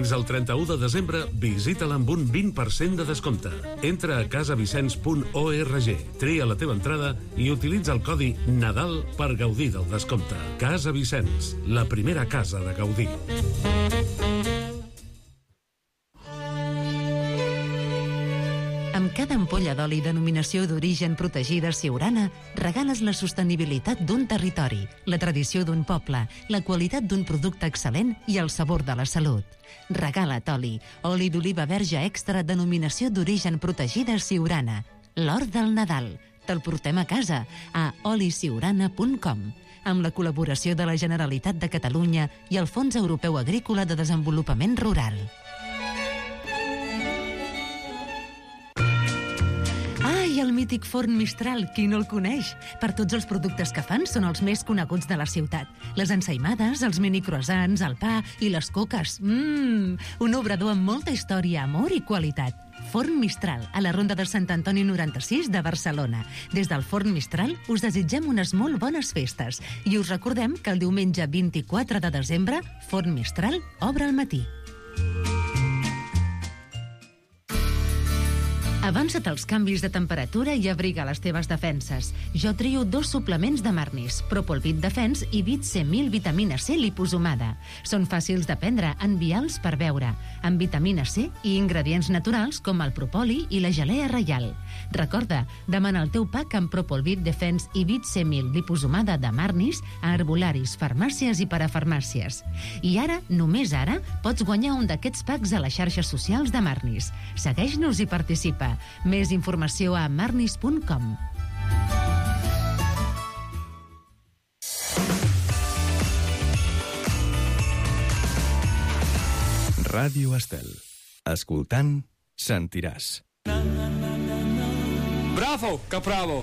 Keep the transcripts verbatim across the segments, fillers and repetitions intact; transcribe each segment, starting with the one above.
Fins al trenta-u de desembre, visita-la amb un vint per cent de descompte. Entra a casavicens punt org, tria la teva entrada i utilitza el codi Nadal per gaudir del descompte. Casa Vicenç, la primera casa de gaudir. Amb cada ampolla d'oli denominació d'origen protegida Siurana, regales la sostenibilitat d'un territori, la tradició d'un poble, la qualitat d'un producte excel·lent i el sabor de la salut. Regala't oli, oli d'oliva verge extra denominació d'origen protegida Siurana. L'or del Nadal. Te'l portem a casa a oli siurana punt com, amb la col·laboració de la Generalitat de Catalunya i el Fons Europeu Agrícola de Desenvolupament Rural. I el mític forn Mistral, qui no el coneix? Per tots els productes que fan són els més coneguts de la ciutat. Les ensaïmades, els mini croissants, el pa i les coques. Mmm, un obrador amb molta història, amor i qualitat. Forn Mistral, a la Ronda de Sant Antoni noranta-sis de Barcelona. Des del Forn Mistral us desitgem unes molt bones festes i us recordem que el diumenge vint-i-quatre de desembre Forn Mistral obre al matí. Avança't als canvis de temperatura i abriga les teves defenses. Jo trio dos suplements de Marnis, Propolvit Defens i Vit C mil vitamina C liposomada. Són fàcils de prendre, envials per beure, amb vitamina C i ingredients naturals com el propoli i la gelea reial. Recorda, demana el teu pack amb Propolvit Defens i Vit C mil liposomada de Marnis a herbolaris, farmàcies i parafarmàcies. I ara, només ara, pots guanyar un d'aquests packs a les xarxes socials de Marnis. Segueix-nos i participa. Més informació a marnis punt com. Ràdio Estel. Escoltant, sentiràs. Bravo, Capravo!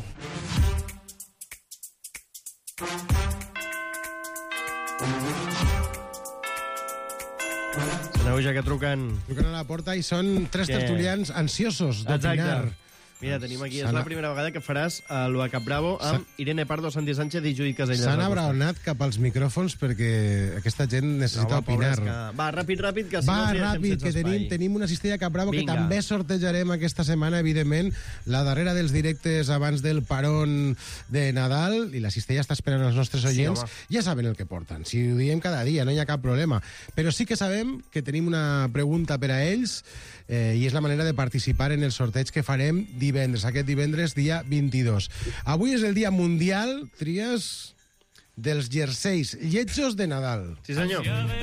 Aneu ja que truquen. Truquen a la porta i són tres Què? tertulians ansiosos d'opinar. Exacte. Mira, tenim aquí, és S'han- la primera vegada que faràs el Cap Bravo amb Irene Pardo, Santi Sánchez i Judit Casellas. S'han al costat. abraonat cap als micròfons perquè aquesta gent necessita No, home, pobres, opinar. que- Va, ràpid, ràpid, que si Va, no ens deixem ràpid, sense que tenim, espai. tenim una cistella Cap Bravo Vinga. que també sortejarem aquesta setmana, evidentment, la darrera dels directes abans del parón de Nadal, i la cistella està esperant els nostres oients. Sí, ja saben el que porten, si ho diem cada dia, no hi ha cap problema. Però sí que sabem que tenim una pregunta per a ells, eh, i és la manera de participar en el sorteig que farem divendres, aquest divendres, dia vint-i-dos. Avui és el dia mundial, Tries, dels jerseis lletjos de Nadal. Sí, senyor.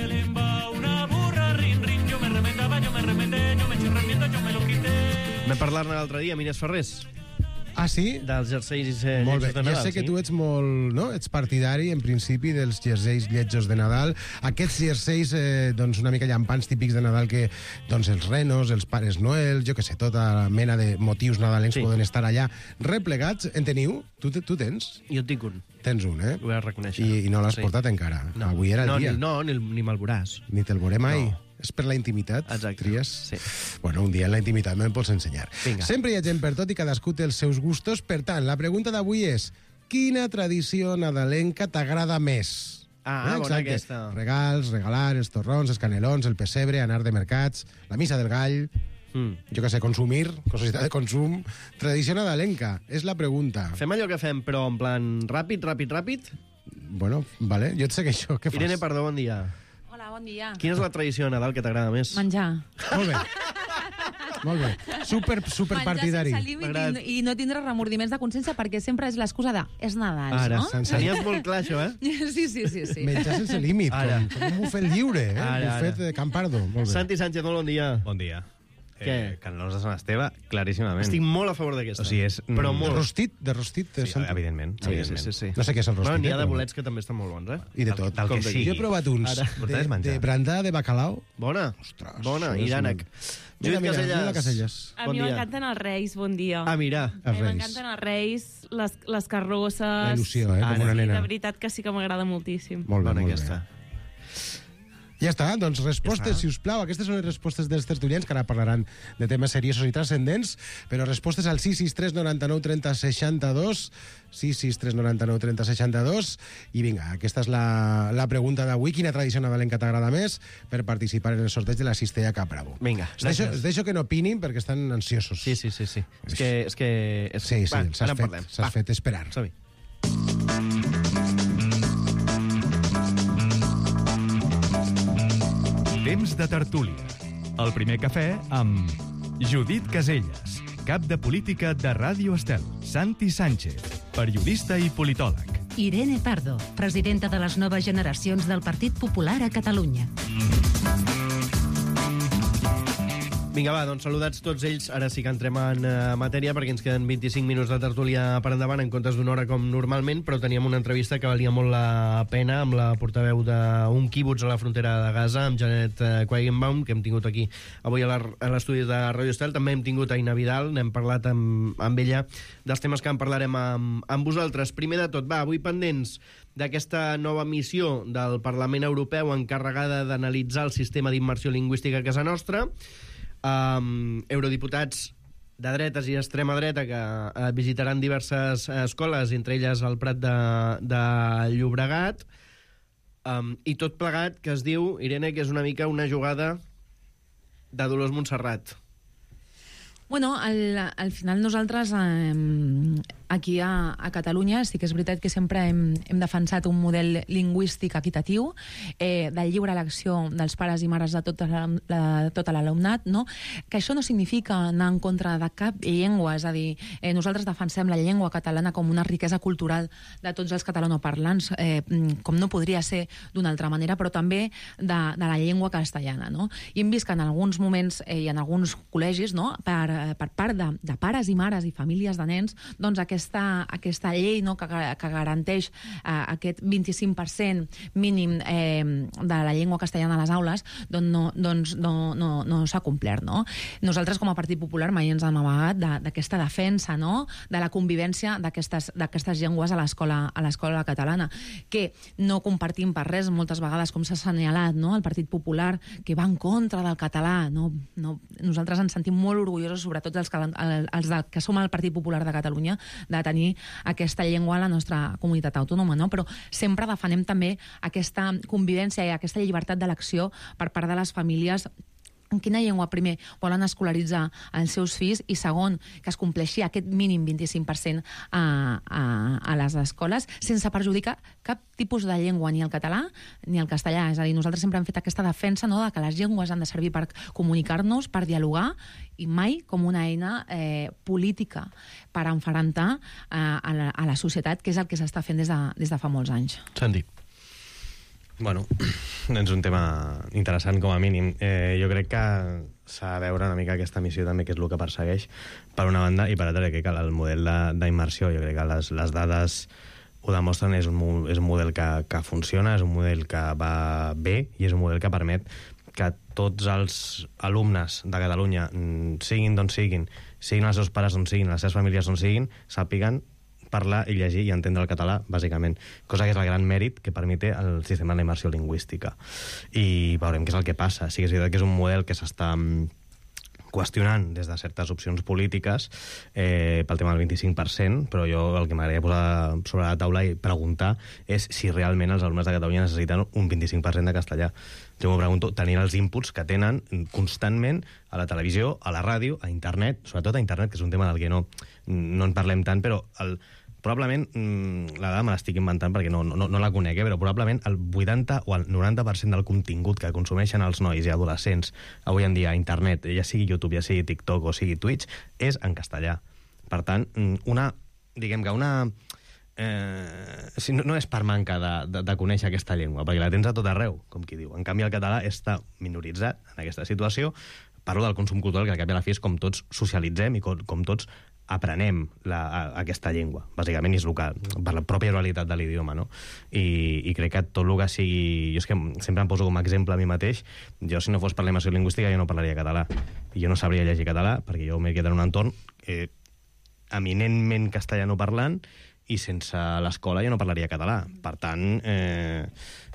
Vam parlar-ne l'altre dia, Mines Ferrés, Ah, sí? dels jerseis i ser Molt bé, lletjos de ja Nadal. sé que sí? tu ets molt, no? Ets partidari, en principi, dels jerseis lletjos de Nadal. Aquests jerseis, eh, doncs, una mica llampants, típics de Nadal, que, doncs, els renos, els pares Noel, jo que sé, tota mena de motius nadalencs Sí. poden estar allà replegats. En teniu? Tu, te- tu tens? Jo en tinc un, Tens un, eh? ho he de reconèixer. I, i no l'has Sí. portat encara. No. Avui era el no, dia. Ni, no, ni, ni me'l veuràs. Ni te'l veuré mai. No. És per la intimitat, Exacte. Tries? Sí. Bueno, un dia en la intimitat me'n pots ensenyar. Vinga. Sempre hi ha gent per tot i cadascú té els seus gustos. Per tant, la pregunta d'avui és: quina tradició nadalenca t'agrada més? Ah, bona exacte. aquesta. Regals, regalar, els torrons, els canelons, el pessebre, anar de mercats, la missa del gall, Mm. jo que sé, consumir, societat de consum, tradició nadalenca, és la pregunta. Fem allò que fem, però en plan ràpid, ràpid, ràpid. Bueno, vale, jo et segueixo, què fas? Irene Pardo, bon dia. Hola, bon dia. Quina és la tradició de Nadal que t'agrada més? Menjar. Molt bé. Molt bé. Super, super partidari. Menjar sense límit M'agrada. i, i no tindre remordiments de consciència perquè sempre és l'excusa de és Nadal, Ara, no? sense- tenies molt clar, això, eh? Sí, sí, sí. sí. Menjar sense límit, Ara. com, com un bufet lliure, eh? Ara, bufet ara. de Campardo. Molt bé. Santi Sánchez, molt bon dia. Bon dia. Què? Eh, Canelons de Sant Esteve, claríssimament. Estic molt a favor d'aquesta. O sigui, és... Però De molt. rostit, de rostit. De Sí, Sant- evidentment. Sí, sí, evidentment. sí, sí. No sé què és el rostit. Bueno, n'hi ha eh, de però- bolets que també estan molt bons, eh? I de Del- tot. del Com que de- sigui. Jo he provat uns Ara. Portaràs de, menjar. de brandada de bacalao. Bona. Ostres, Bona, això i és d'ànec. un- Judit Mira, mira, Casellas. mira la Casellas. A Bon mi dia. m'encanten els reis, bon dia. Ah, mira. Els A mi reis. m'encanten els reis, les, les carrosses... La il·lusió, eh, com Ara, una Sí, nena. de veritat que sí que m'agrada moltíssim. Molt bé, Bona molt aquesta. bé. Ja està, doncs respostes, Ja està. si us plau. Aquestes són les respostes dels tertulians, que ara parlaran de temes seriosos i transcendents, però respostes al sis sis tres noranta-nou trenta seixanta-dos, sis sis tres noranta-nou trenta seixanta-dos, i vinga, aquesta és la, la pregunta d'avui. Quina tradició nadalenca t'agrada més per participar en el sorteig de la Cistella Cap Bravo? Vinga, us deixo, gràcies. us deixo que no opinin perquè estan ansiosos. Sí, sí, sí. sí. És que... És que és... Sí, sí, Va, s'has ara en fet, parlem. s'has Va, fet esperar. som-hi. Temps de tertúlia. El primer cafè amb Judit Caselles, cap de política de Ràdio Estel. Santi Sánchez, periodista i politòleg. Irene Pardo, presidenta de les noves generacions del Partit Popular a Catalunya. Vinga, va, doncs saludats tots ells. Ara sí que entrem en uh, matèria, perquè ens queden vint-i-cinc minuts de tertúlia per endavant, en comptes d'una hora com normalment, però teníem una entrevista que valia molt la pena amb la portaveu d'un quibuts a la frontera de Gaza, amb Janet uh, Quagenbaum, que hem tingut aquí avui a l'estudi de Ràdio Estel. També hem tingut a Ina Vidal, n'hem parlat amb, amb ella dels temes que en parlarem amb, amb vosaltres. Primer de tot, va, avui pendents d'aquesta nova missió del Parlament Europeu encarregada d'analitzar el sistema d'immersió lingüística a casa nostra. Um, eurodiputats de dretes i extrema dreta que uh, visitaran diverses uh, escoles, entre elles el Prat de, de Llobregat, um, i tot plegat que es diu, Irene, que és una mica una jugada de Dolors Montserrat. Bueno, al, al final nosaltres eh, aquí a, a Catalunya sí que és veritat que sempre hem, hem defensat un model lingüístic equitatiu, eh, de lliure elecció dels pares i mares de tot l'alumnat, no? Que això no significa anar en contra de cap llengua, és a dir, eh, nosaltres defensem la llengua catalana com una riquesa cultural de tots els catalanoparlants, eh, com no podria ser d'una altra manera, però també de, de la llengua castellana, no? I hem vist que en alguns moments eh, i en alguns col·legis, no?, per per part de, de pares i mares i famílies de nens, doncs aquesta, aquesta llei, no?, que, que garanteix eh, aquest vint-i-cinc per cent mínim eh, de la llengua castellana a les aules, doncs no, doncs no, no, no s'ha complert, no? Nosaltres com a Partit Popular mai ens hem amagat d'aquesta defensa, no?, de la convivència d'aquestes llengües a l'escola a l'escola catalana, que no compartim per res moltes vegades, com s'ha assenyalat, no?, el Partit Popular, que va en contra del català, no? No, nosaltres ens sentim molt orgullosos, sobretot els que, els que som el Partit Popular de Catalunya, de tenir aquesta llengua a la nostra comunitat autònoma, no? Però sempre defenem també aquesta convivència i aquesta llibertat d'elecció per part de les famílies. En quina llengua, primer, volen escolaritzar els seus fills, i segon, que es compleixi aquest mínim vint-i-cinc per cent a, a, a les escoles, sense perjudicar cap tipus de llengua, ni el català ni el castellà. És a dir, nosaltres sempre hem fet aquesta defensa, no?, de que les llengües han de servir per comunicar-nos, per dialogar, i mai com una eina eh, política per enfrontar eh, a, la, a la societat, que és el que s'està fent des de, des de fa molts anys. Santi. Bueno, és un tema interessant com a mínim. Eh, jo crec que s'ha de veure una mica aquesta missió també, que és el que persegueix, per una banda, i per altra, crec que el model d'immersió, jo crec que les, les dades ho demostren, és un, és un model que, que funciona, és un model que va bé, i és un model que permet que tots els alumnes de Catalunya, siguin d'on siguin, siguin els seus pares d'on siguin, les seves famílies d'on siguin, sàpiguen parlar i llegir i entendre el català, bàsicament. Cosa que és el gran mèrit que permite el sistema d'immersió lingüística. I veurem què és el que passa. Sí que és veritat que és un model que s'està qüestionant des de certes opcions polítiques eh, pel tema del vint-i-cinc per cent, però jo el que m'agradaria posar sobre la taula i preguntar és si realment els alumnes de Catalunya necessiten un vint-i-cinc per cent de castellà. Jo m'ho pregunto, tenint els inputs que tenen constantment a la televisió, a la ràdio, a internet, sobretot a internet, que és un tema del que no, no en parlem tant, però el, probablement, la dada me l'estic inventant perquè no, no, no la conec, eh, però probablement el vuitanta o el noranta per cent del contingut que consumeixen els nois i adolescents avui en dia a internet, ja sigui YouTube, ja sigui TikTok o sigui Twitch, és en castellà. Per tant, una, diguem que una... Eh, si no, no és per manca de, de, de conèixer aquesta llengua, perquè la tens a tot arreu, com qui diu. En canvi, el català està minoritzat en aquesta situació. Parlo del consum cultural, que al cap i a la fi és com tots socialitzem i com, com tots aprenem la, a, aquesta llengua. Bàsicament és el que, per la pròpia oralitat de l'idioma, no? I, i crec que tot el que sigui... Jo és que sempre em poso com a exemple a mi mateix. Jo, si no fos per la immersió lingüística, jo no parlaria català. I jo no sabria llegir català, perquè jo m'he quedat en un entorn eh, eminentment castellano parlant, i sense l'escola jo no parlaria català. Per tant, eh,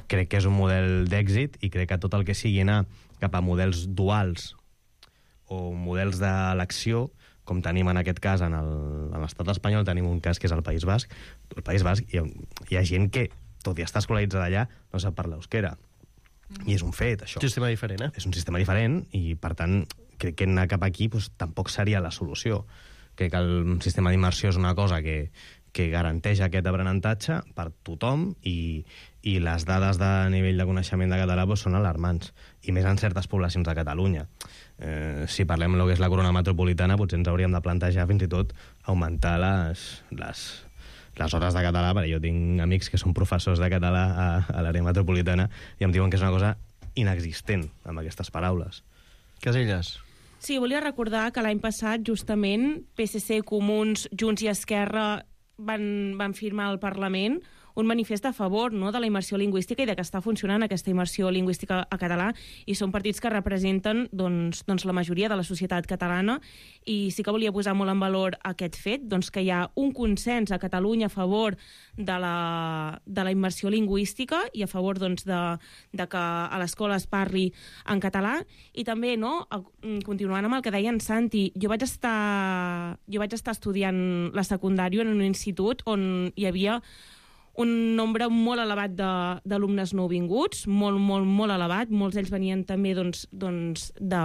crec que és un model d'èxit i crec que tot el que sigui anar cap a models duals o models d'elecció, com tenim en aquest cas en el- en l'estat espanyol, tenim un cas que és el País Basc. El País Basc hi ha, hi ha gent que, tot i estar escolaritzada allà, no sap parlar euskera. I és un fet, això. Sistema diferent, eh? És un sistema diferent i, per tant, crec que anar cap aquí doncs, tampoc seria la solució. Crec que el sistema d'immersió és una cosa que, que garanteix aquest aprenentatge per tothom i, i les dades de nivell de coneixement de català doncs, són alarmants, i més en certes poblacions de Catalunya. Eh, si parlem del que és la corona metropolitana, potser ens hauríem de plantejar fins i tot augmentar les, les, les hores de català, perquè jo tinc amics que són professors de català a, a l'àrea metropolitana i em diuen que és una cosa inexistent amb aquestes paraules. Casellas. Sí, volia recordar que l'any passat, justament, P S C, Comuns, Junts i Esquerra van, van firmar al Parlament un manifest a favor, no?, de la immersió lingüística i de que està funcionant aquesta immersió lingüística a català, i són partits que representen doncs, doncs la majoria de la societat catalana, i sí que volia posar molt en valor aquest fet, doncs que hi ha un consens a Catalunya a favor de la, de la immersió lingüística i a favor doncs, de, de que a l'escola es parli en català. I també, no, continuant amb el que deia en Santi, jo vaig estar, jo vaig estar estudiant la secundària en un institut on hi havia un nombre molt elevat d'alumnes nouvinguts, molt, molt, molt elevat. Molts d'ells venien també doncs, doncs, de,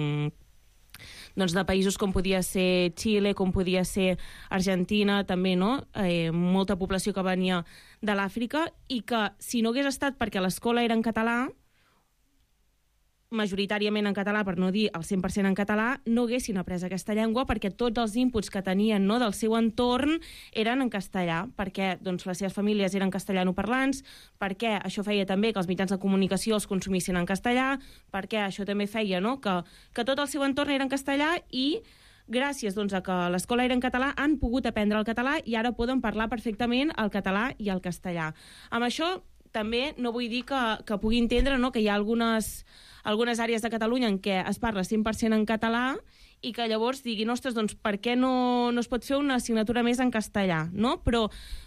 doncs, de països com podia ser Xile, com podia ser Argentina, també, no? Eh, molta població que venia de l'Àfrica, i que si no hagués estat perquè l'escola era en català, majoritàriament en català, per no dir el cent per cent en català, no haguessin après aquesta llengua, perquè tots els inputs que tenien, no, del seu entorn eren en castellà, perquè doncs, les seves famílies eren castellanoparlants, perquè això feia també que els mitjans de comunicació els consumissin en castellà, perquè això també feia, no, que, que tot el seu entorn era en castellà, i gràcies doncs, a que l'escola era en català han pogut aprendre el català i ara poden parlar perfectament el català i el castellà. Amb això també no vull dir que, que pugui entendre, no, que hi ha algunes algunes àrees de Catalunya en què es parla cent per cent en català i que llavors diguin, ostres, doncs per què no, no es pot fer una assignatura més en castellà, no? Però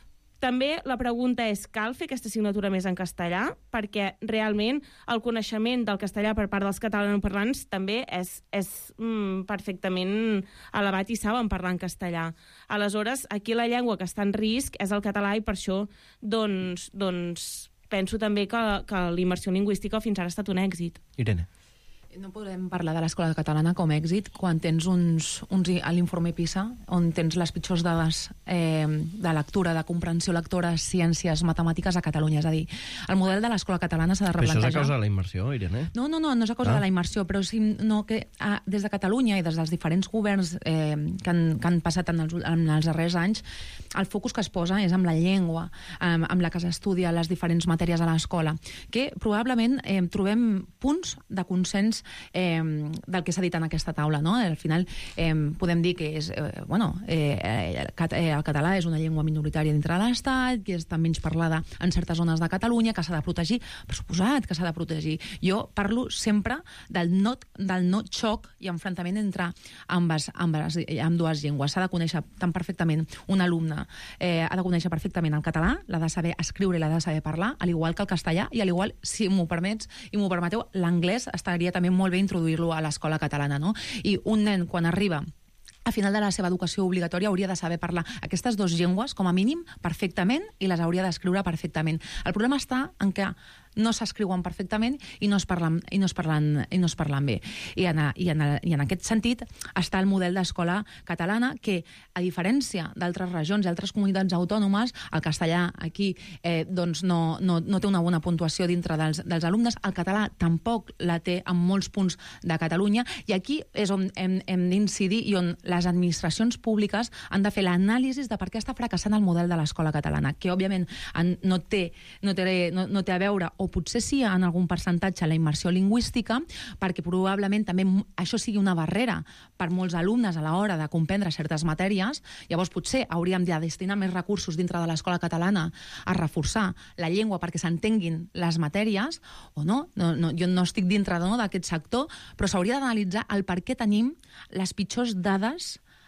també la pregunta és, cal fer aquesta assignatura més en castellà? Perquè realment el coneixement del castellà per part dels catalanoparlants també és, és mm, perfectament elevat i saben parlar en castellà. Aleshores, aquí la llengua que està en risc és el català, i per això doncs, doncs, penso també que, que la immersió lingüística fins ara ha estat un èxit. Irene. No podem parlar de l'escola catalana com a èxit quan tens uns, uns a l'informe PISA, on tens les pitjors dades eh, de lectura, de comprensió lectora, ciències, matemàtiques a Catalunya. És a dir, el model de l'escola catalana s'ha de Però replantejar. això és a causa de la immersió, Irene? No, no, no, no és a causa Ah. de la immersió, però sí no, que ah, des de Catalunya i des dels diferents governs eh, que, han, que han passat en els, en els darrers anys, el focus que es posa és amb la llengua, amb, amb la que s'estudia les diferents matèries a l'escola, que probablement eh, trobem punts de consens eh, del que s'ha dit en aquesta taula, no? Al final eh, podem dir que és, eh, bueno, eh, el català és una llengua minoritària dintre de l'Estat, que està menys parlada en certes zones de Catalunya, que s'ha de protegir, per suposat que s'ha de protegir. Jo parlo sempre del no, del no xoc i enfrontament entre ambes, ambes, amb dues llengües. S'ha de conèixer tan perfectament un alumne, eh, ha de conèixer perfectament el català, l'ha de saber escriure i l'ha de saber parlar, al igual que el castellà, i al igual, si m'ho permets i m'ho permeteu, l'anglès estaria també molt bé introduir-lo a l'escola catalana, no? I un nen, quan arriba a final de la seva educació obligatòria, hauria de saber parlar aquestes dues llengües, com a mínim, perfectament, i les hauria d'escriure perfectament. El problema està en què no s'escriuen perfectament i no es parlen, i no es parlen, i no es parlen bé. I en, i, en, I en aquest sentit està el model d'escola catalana, que, a diferència d'altres regions i altres comunitats autònomes, el castellà aquí eh, doncs no, no, no té una bona puntuació dintre dels, dels alumnes, el català tampoc la té en molts punts de Catalunya, i aquí és on hem, hem d'incidir i on les administracions públiques han de fer l'anàlisi de per què està fracassant el model de l'escola catalana, que òbviament no té, no té, no, no té a veure, o potser sí en algun percentatge, la immersió lingüística, perquè probablement també això sigui una barrera per molts alumnes a l'hora de comprendre certes matèries. Llavors potser hauríem de destinar més recursos dintre de l'escola catalana a reforçar la llengua perquè s'entenguin les matèries, o no, no, no jo no estic dintre no, d'aquest sector, però s'hauria d'analitzar el per què tenim les pitjors dades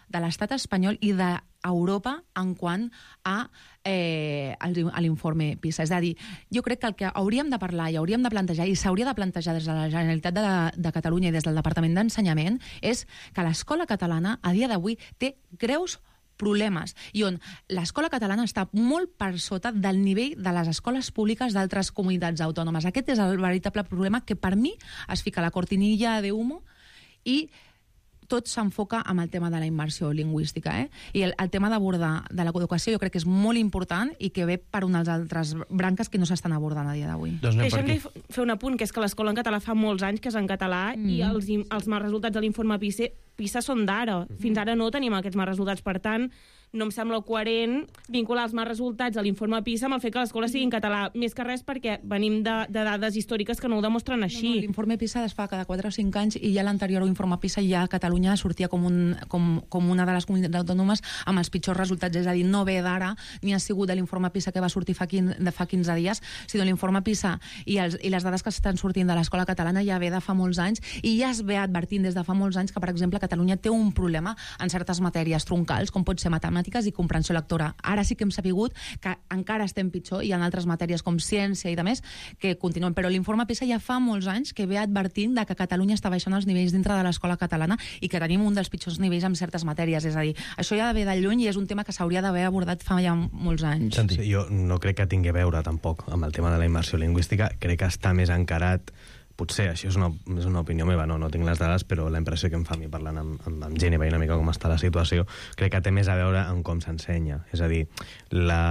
de l'estat espanyol i d'Europa en quant a, eh, a l'informe PISA. És a dir, jo crec que el que hauríem de parlar i hauríem de plantejar, i s'hauria de plantejar des de la Generalitat de, de Catalunya i des del Departament d'Ensenyament, és que l'escola catalana, a dia d'avui, té greus problemes, i on l'escola catalana està molt per sota del nivell de les escoles públiques d'altres comunitats autònomes. Aquest és el veritable problema, que per mi es fica la cortinilla de humo i tot s'enfoca amb el tema de la immersió lingüística. Eh? I el, el tema d'abordar de l'educació jo crec que és molt important i que ve per unes altres branques que no s'estan abordant a dia d'avui. Doncs Deixa'm fer un apunt, que és que l'escola en català fa molts anys que és en català mm. i els, els mals resultats de l'informe PISA, PISA són d'ara. Mm. Fins ara no tenim aquests mals resultats, per tant, no em sembla coherent vincular els mals resultats a l'informe PISA amb el fet que l'escola sigui en català, més que res perquè venim de, de dades històriques que no ho demostren així. No, no, l'informe PISA es fa cada quatre o cinc anys i ja l'anterior informe PISA ja a Catalunya sortia com, un, com, com una de les comunitats autònomes amb els pitjors resultats, és a dir, no ve d'ara ni ha sigut de l'informe PISA que va sortir fa quinze, de fa quinze dies, sinó l'informe PISA i, els, i les dades que estan sortint de l'escola catalana ja ve de fa molts anys i ja es ve advertint des de fa molts anys que, per exemple, Catalunya té un problema en certes matèries troncals, com pot ser matemàtiques i comprensió lectora. Ara sí que hem sabut que encara estem pitjor i en altres matèries com ciència i de més que continuen, però l'informe PISA ja fa molts anys que ve advertint de que Catalunya està baixant els nivells dintre de l'escola catalana i que tenim un dels pitjors nivells en certes matèries, és a dir, això ja ve de lluny i és un tema que s'hauria d'haver abordat fa ja molts anys. Sí, jo no crec que tingui a veure tampoc amb el tema de la immersió lingüística, crec que està més encarat. Potser, això és una, és una opinió meva, no, no tinc les dades, però la impressió que em fa a mi parlant amb, amb, amb gent i veient una mica com està la situació, crec que té més a veure amb com s'ensenya. És a dir, la...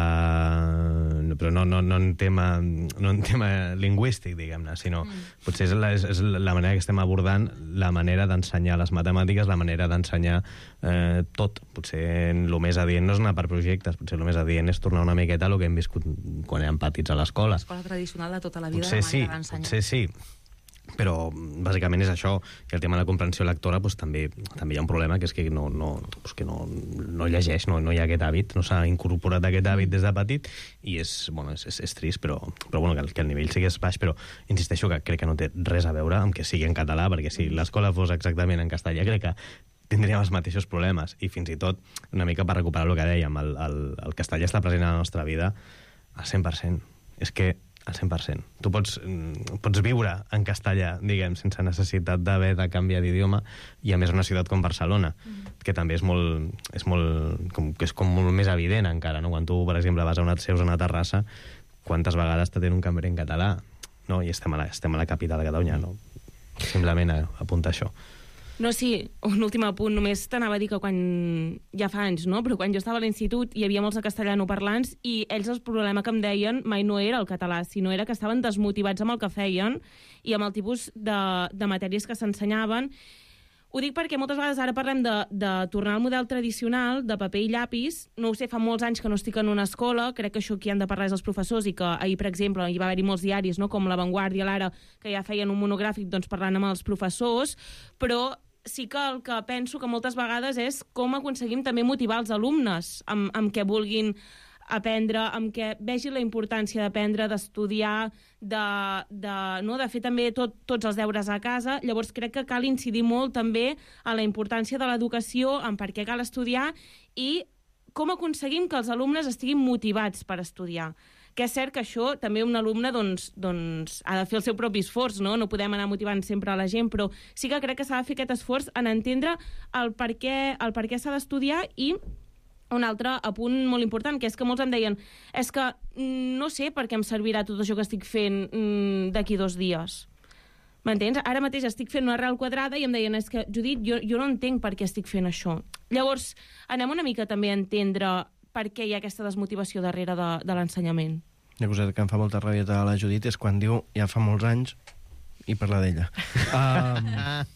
però no, no, no, en tema, no en tema lingüístic, diguem-ne, sinó mm. potser és la, és, és la manera que estem abordant la manera d'ensenyar les matemàtiques, la manera d'ensenyar eh, tot. Potser el més adient no és anar per projectes, potser el més adient és tornar una miqueta a el que hem viscut quan érem petits a l'escola. L'escola tradicional de tota la vida, potser de manera sí, d'ensenyar. Potser sí, però bàsicament és això, que el tema de la comprensió lectora pues, també, també hi ha un problema, que és que no, no, pues, que no, no llegeix, no, no hi ha aquest hàbit, no s'ha incorporat aquest hàbit des de petit i és, bueno, és, és, és trist, però, però bueno, que, el, que el nivell sigui baix, però insisteixo que crec que no té res a veure amb que sigui en català, perquè si l'escola fos exactament en castellà, crec que tindríem els mateixos problemes, i fins i tot, una mica per recuperar el que dèiem, el, el, el castellà està present a la nostra vida al cent per cent. És que al cent per cent. Tu pots, pots viure en castellà, diguem, sense necessitat d'haver de canviar d'idioma, i a més una ciutat com Barcelona, mm. que també és molt, és molt, com, que és com molt més evident encara, no? Quan tu, per exemple, vas a una, seus a una terrassa, quantes vegades te tenen un cambrer en català, no? I estem a la, estem a la capital de Catalunya, no? Simplement a, a apuntar això. No, sí, un últim apunt, només t'anava a dir que quan, ja fa anys, no?, però quan jo estava a l'institut hi havia molts de castellanoparlants i ells el problema que em deien mai no era el català, sinó era que estaven desmotivats amb el que feien i amb el tipus de, de matèries que s'ensenyaven. Ho dic perquè moltes vegades ara parlem de, de tornar al model tradicional, de paper i llapis. No ho sé, fa molts anys que no estic en una escola, crec que això qui han de parlar és els professors i que ahir, per exemple, hi va haver-hi molts diaris, no?, com La Vanguardia, l'Ara, que ja feien un monogràfic doncs, parlant amb els professors, però sí que el que penso que moltes vegades és com aconseguim també motivar els alumnes amb, amb què vulguin aprendre, amb què vegin la importància d'aprendre, d'estudiar, de, de, no, de fer també tot, tots els deures a casa. Llavors crec que cal incidir molt també a la importància de l'educació, en per què cal estudiar i com aconseguim que els alumnes estiguin motivats per estudiar. Que és cert que això també un alumne doncs, doncs, ha de fer el seu propi esforç, no? No podem anar motivant sempre a la gent, però sí que crec que s'ha de fer aquest esforç en entendre el per què, el per què s'ha d'estudiar. I un altre apunt molt important, que és que molts em deien és que no sé per què em servirà tot això que estic fent mm, d'aquí dos dies. M'entens? Ara mateix estic fent una arrel quadrada i em deien és que, Judit, jo, jo no entenc per què estic fent això. Llavors, anem una mica també a entendre per què hi ha aquesta desmotivació darrere de, de l'ensenyament. Una cosa que em fa molta ràbia a la Judit és quan diu ja fa molts anys i parla d'ella. Um...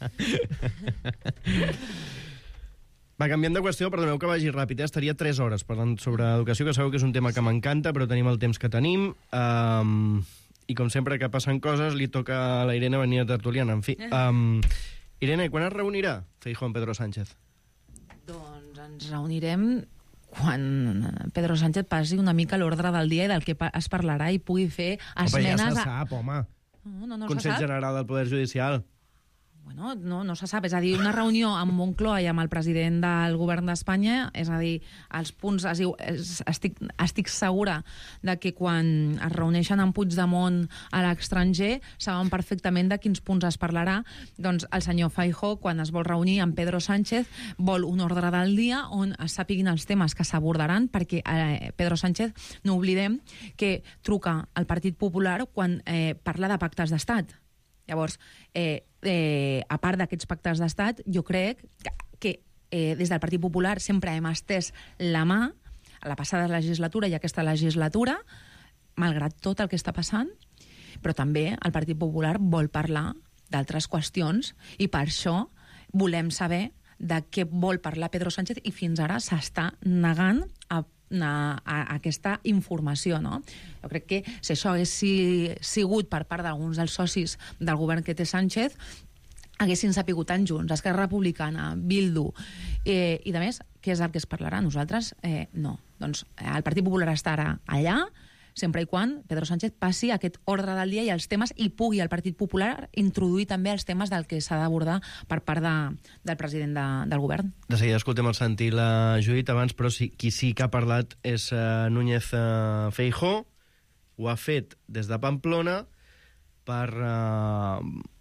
Va, canviant de qüestió, perdoneu que vagi ràpid, eh? Estaria tres hores parlant sobre educació, que sabeu que és un tema que m'encanta, però tenim el temps que tenim. Um... I com sempre que passen coses, li toca a la Irene venir a tertuliana. En fi, um... Irene, quan es reunirà Feijóo amb Pedro Sánchez? Doncs ens reunirem quan Pedro Sánchez passi una mica l'ordre del dia i del que es parlarà i pugui fer esmenes... Home, ja se sap, home. No, no, no Consell se sap. General del Poder Judicial. Bueno, no, no se sap. És a dir, una reunió amb Moncloa i amb el president del govern d'Espanya, és a dir, els punts... Es diu, es, estic, estic segura de que quan es reuneixen amb Puigdemont a l'extranger saben perfectament de quins punts es parlarà. Doncs el senyor Feijóo, quan es vol reunir amb Pedro Sánchez, vol un ordre del dia on es sàpiguin els temes que s'abordaran, perquè eh, Pedro Sánchez, no oblidem, que truca al Partit Popular quan eh, parla de pactes d'estat. Llavors, eh, eh, a part d'aquests pactes d'estat, jo crec que, que eh, des del Partit Popular sempre hem estès la mà a la passada legislatura i aquesta legislatura, malgrat tot el que està passant, però també el Partit Popular vol parlar d'altres qüestions i per això volem saber de què vol parlar Pedro Sánchez i fins ara s'està negant a A, a aquesta informació, no? Jo crec que si això hagués sigut per part d'alguns dels socis del govern que té Sánchez, haguessin sapigut tant junts, Esquerra Republicana, Bildu, eh, i de més, què és el que es parlarà? Nosaltres, eh, no. Doncs eh, el Partit Popular estarà allà, sempre i quan Pedro Sánchez passi aquest ordre del dia i els temes i pugui el Partit Popular introduir també els temes del que s'ha d'abordar per part de, del president de, del govern. De seguida escoltem el Santi i la Judit abans, però sí, qui sí que ha parlat és uh, Núñez uh, Feijóo. Ho ha fet des de Pamplona per, uh,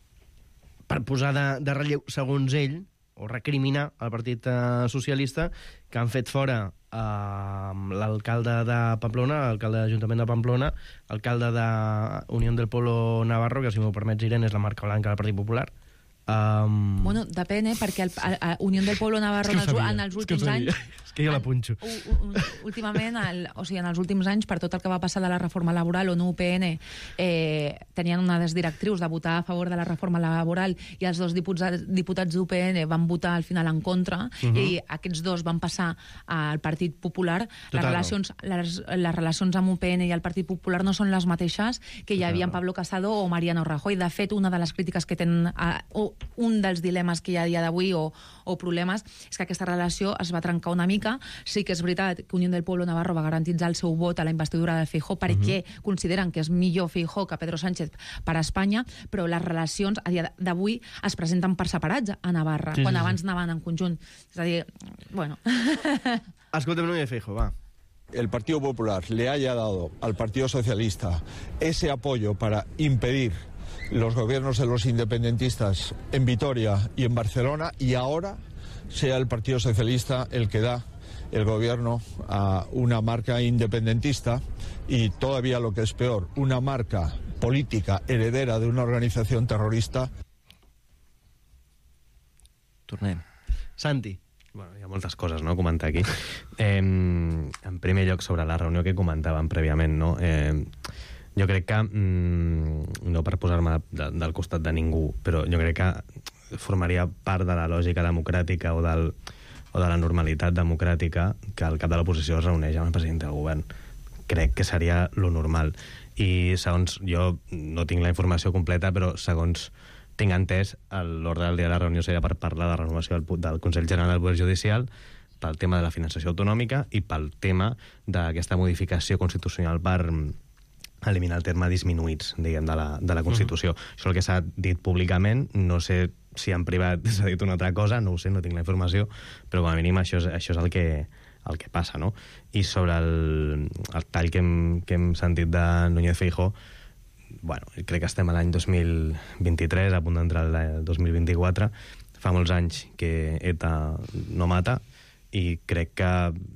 per posar de, de relleu, segons ell, o recriminar al Partit uh, Socialista, que han fet fora uh, l'alcalde de Pamplona, l'alcalde de l'Ajuntament de Pamplona, l'alcalde de Unión del Pueblo Navarro, que si m'ho permets, Irene, és la marca blanca del Partit Popular. Um... Bueno, depèn, eh? Perquè el, el, el Unión del Pueblo Navarro en els, en els últims anys... És que jo la punxo. Últimament, el, o sigui, en els últims anys, per tot el que va passar de la reforma laboral, o U P N eh, tenien unes directrius de votar a favor de la reforma laboral i els dos diputats, diputats d'U P N van votar al final en contra, uh-huh. i aquests dos van passar al Partit Popular. Les relacions, les, les relacions amb U P N i el Partit Popular no són les mateixes que hi havia en Pablo Casado o Mariano Rajoy. De fet, una de les crítiques que tenen, o un dels dilemes que hi ha a dia d'avui o, o problemes, és que aquesta relació es va trencar una mica. Sí que és veritat que Unión del Pueblo Navarro va garantitzar el seu vot a la investidura de Feijóo perquè uh-huh. consideren que és millor Feijóo que Pedro Sánchez per a Espanya, però les relacions a dia d'avui es presenten per separats a Navarra, sí, quan sí, abans sí. anaven en conjunt. És a dir, bueno... Escolta'm, Núñez Feijóo, va. El Partido Popular le haya dado al Partido Socialista ese apoyo para impedir los gobiernos de los independentistas en Vitoria y en Barcelona, y ahora sea el Partido Socialista el que da el gobierno a una marca independentista y todavía lo que es peor, una marca política heredera de una organización terrorista. Tornem. Santi. Bueno, hi ha moltes coses, no?, a comentar aquí. Eh, en primer lloc, sobre la reunió que comentàvem prèviament, no?, eh, jo crec que, mm, no per posar-me de, del costat de ningú, però jo crec que formaria part de la lògica democràtica o, del, o de la normalitat democràtica que el cap de l'oposició es reuneix amb el president del govern. Crec que seria lo normal. I segons, jo no tinc la informació completa, però segons tinc entès, l'ordre del dia de la reunió seria per parlar de la renovació del, del Consell General del Poder Judicial, pel tema de la finançació autonòmica i pel tema d'aquesta modificació constitucional per eliminar el terme disminuïts, diguem, de la, de la Constitució. Uh-huh. Això és el que s'ha dit públicament, no sé si en privat s'ha dit una altra cosa, no ho sé, no tinc la informació, però com a mínim això és, això és el que, el que passa, no? I sobre el, el tall que hem, que hem sentit de Núñez Feijóo, bueno, crec que estem a l'any dos mil vint-i-tres, a punt d'entrar al dos mil vint-i-quatre, fa molts anys que ETA no mata, i crec que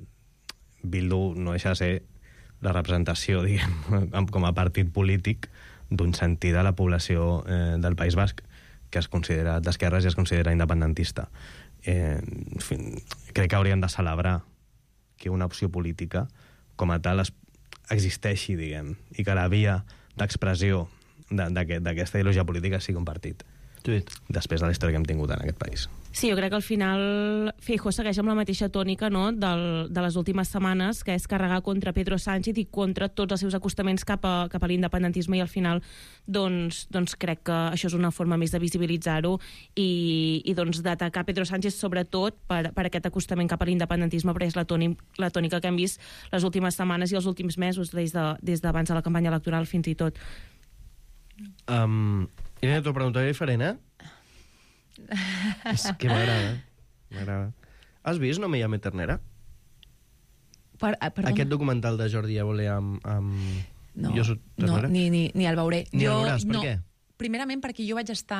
Bildu no deixa de ser la representació, diguem, com a partit polític d'un sentit de la població eh, del País Basc que es considera d'esquerres i es considera independentista. Eh, en fi, crec que haurien de celebrar que una opció política com a tal es, existeixi, diguem, i que la via d'expressió d'aquesta ideologia política sigui un partit. Després de la història que hem tingut en aquest país. Sí, jo crec que al final Feijóo segueix amb la mateixa tònica, no?, del, de les últimes setmanes, que és carregar contra Pedro Sánchez i contra tots els seus acostaments cap a, cap a l'independentisme, i al final doncs, doncs crec que això és una forma més de visibilitzar-ho i, i doncs d'atacar Pedro Sánchez sobretot per, per aquest acostament cap a l'independentisme, perquè és la, tònica, la tònica que hem vist les últimes setmanes i els últims mesos, des de, des d'abans de la campanya electoral fins i tot. Um, Irene, t'ho preguntaré diferent, eh? És que m'agrada. M'agrada. Has vist No me llame Ternera? Per, uh, Aquest documental de Jordi Évole amb... amb... No, jo soc no Ternera? ni, ni, ni el veuré. Ni el jo, veuràs, per no, què? Primerament perquè jo vaig estar...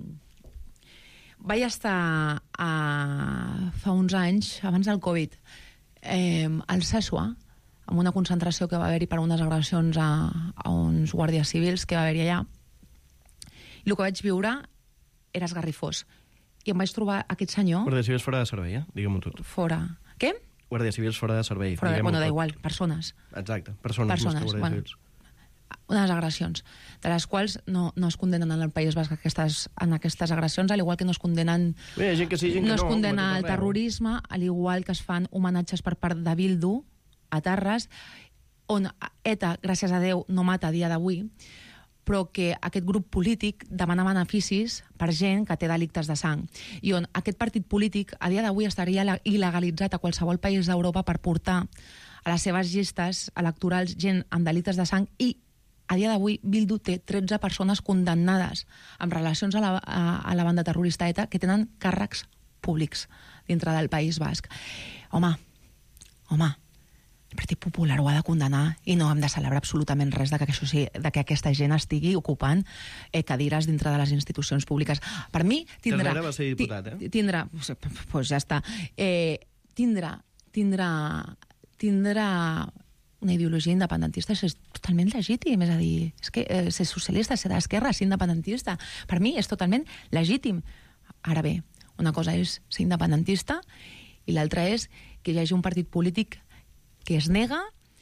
Vaig estar a, fa uns anys, abans del Covid, eh, al Sesua, amb una concentració que va haver-hi per unes agressions a, a uns guàrdies civils que va haver-hi allà. I el que vaig viure era esgarrifós. I em vaig trobar aquest senyor... Guàrdia Civils fora de servei, eh? Digue'm-ho tot. Fora. Què? Guàrdia Civils fora de servei. Fora de, bueno, da igual, persones. Exacte, persones, persones més que Guàrdia bueno, Civils. Unes agressions, de les quals no, no es condenen en el País Basc aquestes, en aquestes agressions, al igual que no es condenen... Bé, gent que sí, gent no que es no, condena no el terrorisme, al igual que es fan homenatges per part de Bildu a Tarres, on ETA, gràcies a Déu, no mata a dia d'avui, però que aquest grup polític demana beneficis per gent que té delictes de sang. I on aquest partit polític a dia d'avui estaria il·legalitzat a qualsevol país d'Europa per portar a les seves llistes electorals gent amb delictes de sang, i a dia d'avui Bildu té tretze persones condemnades amb relacions a la, a, a la banda terrorista ETA que tenen càrrecs públics dintre del País Basc. Home, home, el Partit Popular ho ha de condenar i no hem de celebrar absolutament res de que, això sí, de que aquesta gent estigui ocupant eh, cadires dintre de les institucions públiques. Per mi, tindrà... Ternera va ser diputat, eh? Tindrà... Doncs pues ja està. Eh, tindrà... Tindrà... Tindrà una ideologia independentista és totalment legítim, és a dir, és que eh, ser socialista, ser d'esquerra, ser independentista, per mi és totalment legítim. Ara bé, una cosa és ser independentista i l'altra és que hi hagi un partit polític que es nega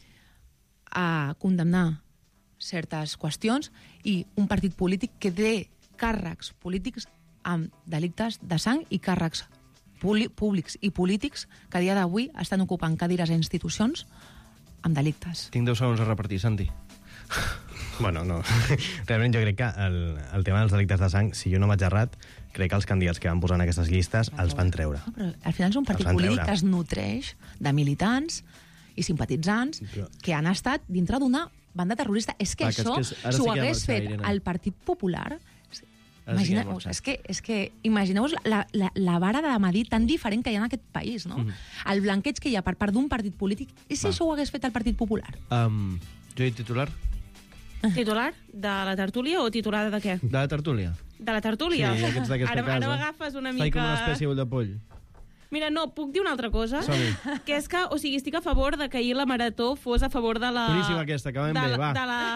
a condemnar certes qüestions i un partit polític que té càrrecs polítics amb delictes de sang i càrrecs públics i polítics que a dia d'avui estan ocupant cadires a institucions amb delictes. Tinc deu segons a repartir, Santi. Bueno, no. Realment jo crec que el, el tema dels delictes de sang, si jo no vaig errat, crec que els candidats que van posar en aquestes llistes els van treure. No, però al final és un partit polític que es nutreix de militants i simpatitzants que han estat dintre d'una banda terrorista. És que Va, això, que és que si sí ho que hagués marxar, fet Irene. el Partit Popular, Ara sí que imagineu, marxar. és que, és que imagineu-vos la, la, la vara de medir tan diferent que hi ha en aquest país, no? Mhm. El blanqueig que hi ha per part d'un partit polític, i si Va. això ho hagués fet el Partit Popular? Um, jo he titular? Titular de la tertúlia o titular de què? De la tertúlia. De la tertúlia? Sí, aquests d'aquesta ara, casa. Ara m'agafes una Estai mica... com una espècie de poll. Mira, no, puc dir una altra cosa? Som-hi. Que és que, o sigui, estic a favor de que ahir la Marató fos a favor de la... Boníssima aquesta, acabem de, bé, va. De la...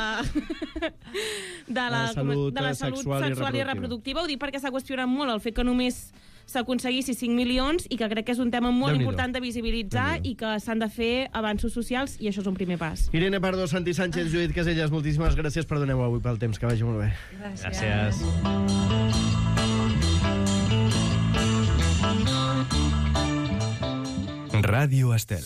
de la, La salut, de la salut sexual i sexual i reproductiva. reproductiva. Ho dic perquè s'ha qüestionat molt el fet que només s'aconseguissi cinc milions i que crec que és un tema molt Déu-n'hi-do. important de visibilitzar Déu-n'hi-do. i que s'han de fer avanços socials i això és un primer pas. Irene Pardo, Santi Sánchez, Judit Casellas, moltíssimes gràcies. Perdoneu avui pel temps, que vagi molt bé. Gràcies. Ràdio Estel.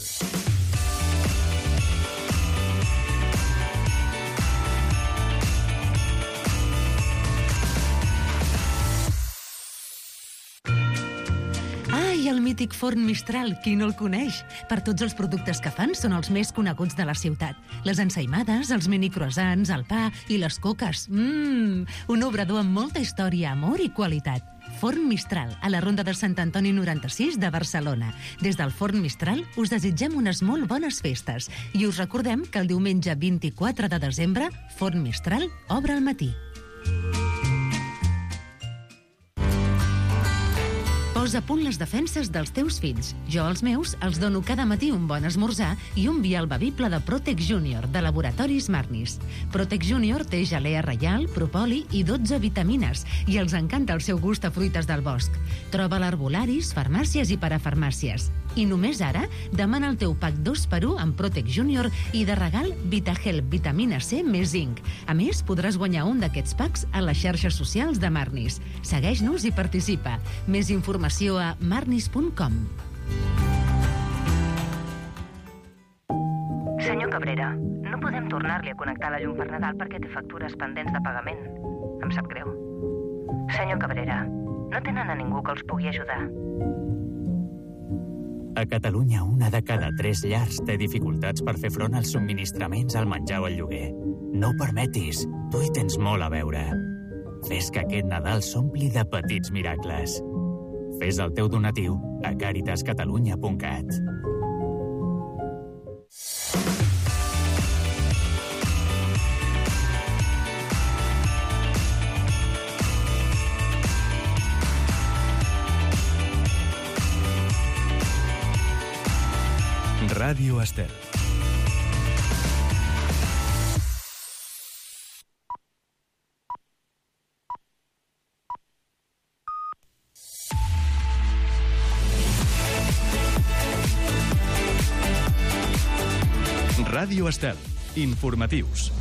Ai, el mític forn Mistral, qui no el coneix? Per tots els productes que fan són els més coneguts de la ciutat. Les ensaïmades, els mini croissants, el pa i les coques. Mmm, un obrador amb molta història, amor i qualitat. Forn Mistral, a la Ronda de Sant Antoni noranta-sis de Barcelona. Des del Forn Mistral us desitgem unes molt bones festes i us recordem que el diumenge vint-i-quatre de desembre Forn Mistral obre al matí. Posa a punt les defenses dels teus fills. Jo als meus els dono cada matí un bon esmorzar i un vial bevible de Protec Junior, de Laboratoris Marnis. Protec Junior té gelea reial, propoli i dotze vitamines i els encanta el seu gust a fruites del bosc. Troba l'herbolaris, farmàcies i parafarmàcies. I només ara demana el teu pack dos per u amb Protec Junior i de regal Vitagel, vitamina C més zinc. A més, podràs guanyar un d'aquests packs a les xarxes socials de Marnis. Segueix-nos i participa. Més informació a marnis punt com. Senyor Cabrera, no podem tornar-li a connectar la llum per Nadal perquè té factures pendents de pagament. Em sap greu. Senyor Cabrera, no tenen a ningú que els pugui ajudar. A Catalunya, una de cada tres llars té dificultats per fer front als subministraments, al menjar o al lloguer. No ho permetis, tu hi tens molt a veure. Fes que aquest Nadal s'ompli de petits miracles. Fes el teu donatiu a càritas catalunya punt cat. Ràdio Estel. Ràdio Estel. Informatius.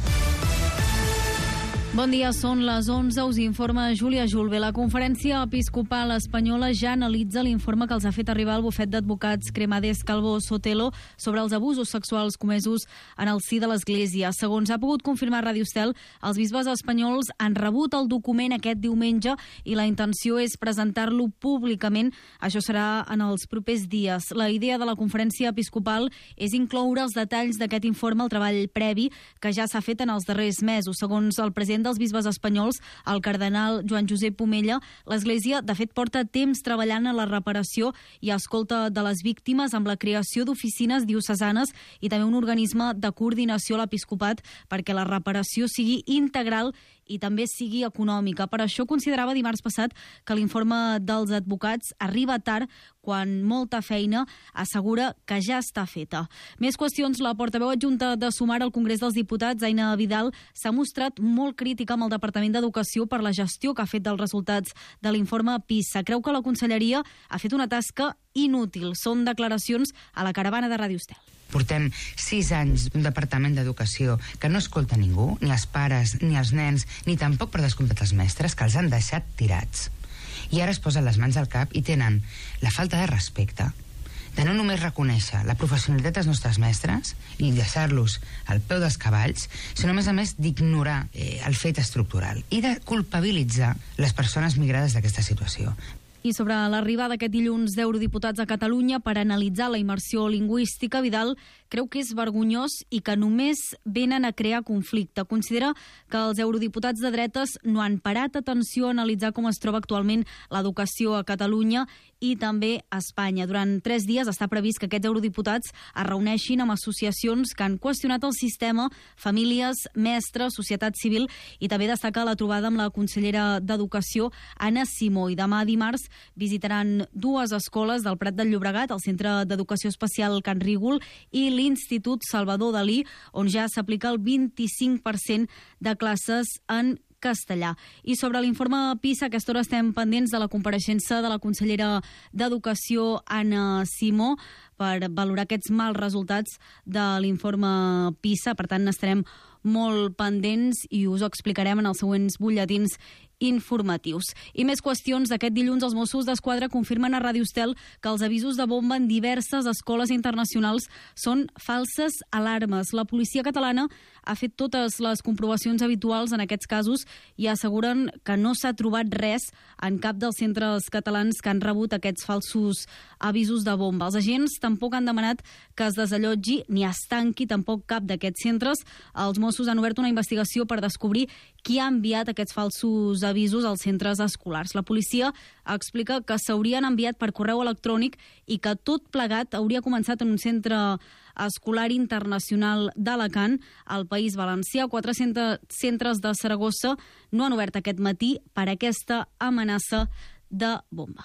Bon dia, són les onze, us informa Júlia Julve. La Conferència Episcopal Espanyola ja analitza l'informe que els ha fet arribar el bufet d'advocats Cremades Calvo Sotelo sobre els abusos sexuals comesos en el si de l'Església. Segons ha pogut confirmar Ràdio Estel, els bisbes espanyols han rebut el document aquest diumenge i la intenció és presentar-lo públicament. Això serà en els propers dies. La idea de la Conferència Episcopal és incloure els detalls d'aquest informe al treball previ que ja s'ha fet en els darrers mesos. Segons el president dels bisbes espanyols, el cardenal Joan Josep Pomella, l'Església, de fet, porta temps treballant en la reparació i escolta de les víctimes amb la creació d'oficines diocesanes i també un organisme de coordinació a l'episcopat perquè la reparació sigui integral i també sigui econòmica. Per això considerava dimarts passat que l'informe dels advocats arriba tard quan molta feina assegura que ja està feta. Més qüestions. La portaveu adjunta de Sumar al Congrés dels Diputats, Aina Vidal, s'ha mostrat molt crítica amb el Departament d'Educació per la gestió que ha fet dels resultats de l'informe PISA. Creu que la conselleria ha fet una tasca inútil. Són declaracions a la caravana de Ràdio Estel. Portem sis anys d'un Departament d'Educació que no escolta ningú, ni els pares, ni els nens, ni tampoc per descomptat els mestres, que els han deixat tirats. I ara es posen les mans al cap i tenen la falta de respecte de no només reconèixer la professionalitat dels nostres mestres i deixar-los al peu dels cavalls, sinó, a més a més, d'ignorar eh, el fet estructural i de culpabilitzar les persones migrades d'aquesta situació. I sobre l'arribada aquest dilluns d'eurodiputats a Catalunya per analitzar la immersió lingüística, Vidal creu que és vergonyós i que només venen a crear conflicte. Considera que els eurodiputats de dretes no han parat atenció a analitzar com es troba actualment l'educació a Catalunya i també a Espanya. Durant tres dies està previst que aquests eurodiputats es reuneixin amb associacions que han qüestionat el sistema, famílies, mestres, societat civil, i també destaca la trobada amb la consellera d'Educació, Anna Simó. I demà dimarts visitaran dues escoles del Prat del Llobregat, el Centre d'Educació Especial Can Rígol i l'Institut Salvador Dalí, on ja s'aplica el vint-i-cinc per cent de classes en castellà. I sobre l'informe PISA, a aquesta hora estem pendents de la compareixença de la consellera d'Educació, Anna Simó, per valorar aquests mals resultats de l'informe PISA. Per tant, estarem molt pendents i us ho explicarem en els següents butlletins informatius. I més qüestions. D'aquest dilluns els Mossos d'Esquadra confirmen a Ràdio Estel que els avisos de bomba en diverses escoles internacionals són falses alarmes. La policia catalana ha fet totes les comprovacions habituals en aquests casos i asseguren que no s'ha trobat res en cap dels centres catalans que han rebut aquests falsos avisos de bomba. Els agents tampoc han demanat que es desallotgi ni es tanqui tampoc cap d'aquests centres. Els Mossos han obert una investigació per descobrir qui ha enviat aquests falsos avisos als centres escolars. La policia explica que s'haurien enviat per correu electrònic i que tot plegat hauria començat en un centre escolar internacional d'Alacant, al País Valencià. quatre-cents centres de Saragossa no han obert aquest matí per aquesta amenaça de bomba.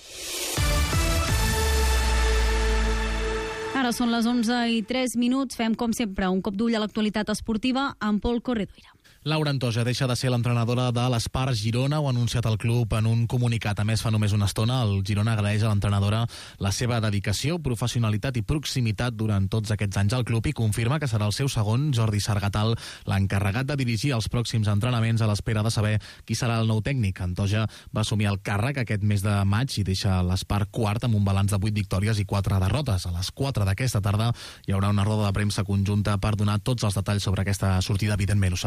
Ara són les onze i tres minuts. Fem, com sempre, un cop d'ull a l'actualitat esportiva amb Pol Corredoira. Laura Antoja deixa de ser l'entrenadora de l'Espar Girona, ho ha anunciat el club en un comunicat. A més, fa només una estona, el Girona agraeix a l'entrenadora la seva dedicació, professionalitat i proximitat durant tots aquests anys al club i confirma que serà el seu segon, Jordi Sargatal, l'encarregat de dirigir els pròxims entrenaments a l'espera de saber qui serà el nou tècnic. Antoja va assumir el càrrec aquest mes de maig i deixa l'Espar quart amb un balanç de vuit victòries i quatre derrotes. A les quatre d'aquesta tarda hi haurà una roda de premsa conjunta per donar tots els detalls sobre aquesta sortida. Evidentment, ho seguirem des del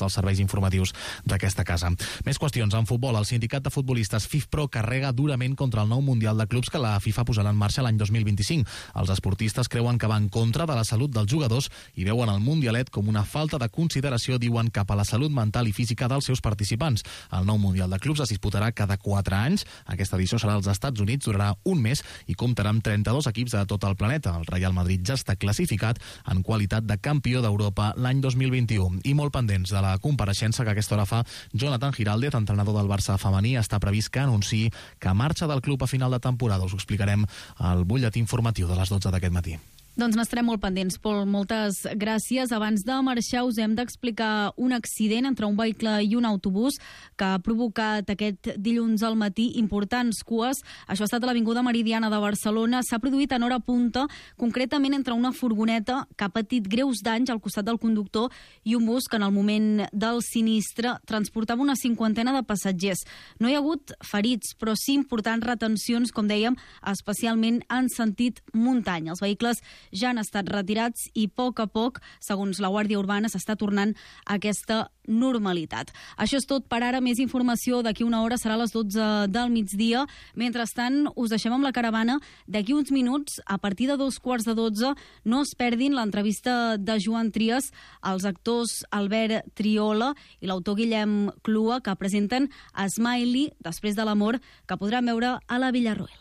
dels serveis informatius d'aquesta casa. Més qüestions. En futbol, el sindicat de futbolistes FIFPro carrega durament contra el nou Mundial de Clubs que la FIFA posarà en marxa l'any dos mil vint-i-cinc. Els esportistes creuen que va en contra de la salut dels jugadors i veuen el Mundialet com una falta de consideració, diuen, cap a la salut mental i física dels seus participants. El nou Mundial de Clubs es disputarà cada quatre anys. Aquesta edició serà als Estats Units, durarà un mes i comptarà amb trenta-dos equips de tot el planeta. El Real Madrid ja està classificat en qualitat de campió d'Europa l'any dos mil vint-i-u. I molt pendents de la compareixença que a aquesta hora fa Jonathan Giraldez, entrenador del Barça femení. Està previst que anunciï que marxa del club a final de temporada. Us ho explicarem al butlletí informatiu de les dotze d'aquest matí. Doncs n'estarem molt pendents, Pol. Moltes gràcies. Abans de marxar us hem d'explicar un accident entre un vehicle i un autobús que ha provocat aquest dilluns al matí importants cues. Això ha estat a l'Avinguda Meridiana de Barcelona. S'ha produït en hora punta, concretament entre una furgoneta que ha patit greus danys al costat del conductor i un bus que en el moment del sinistre transportava una cinquantena de passatgers. No hi ha hagut ferits, però sí importants retencions, com dèiem, especialment en sentit muntanya. Els vehicles ja han estat retirats i a poc a poc, segons la Guàrdia Urbana, s'està tornant a aquesta normalitat. Això és tot per ara. Més informació d'aquí una hora, serà a les dotze del migdia. Mentrestant, us deixem amb la caravana. D'aquí uns minuts, a partir de dos quarts de dotze, no es perdin l'entrevista de Joan Trias als actors Albert Triola i l'autor Guillem Clua, que presenten Smiley, després de l'amor, que podran veure a la Villarroel.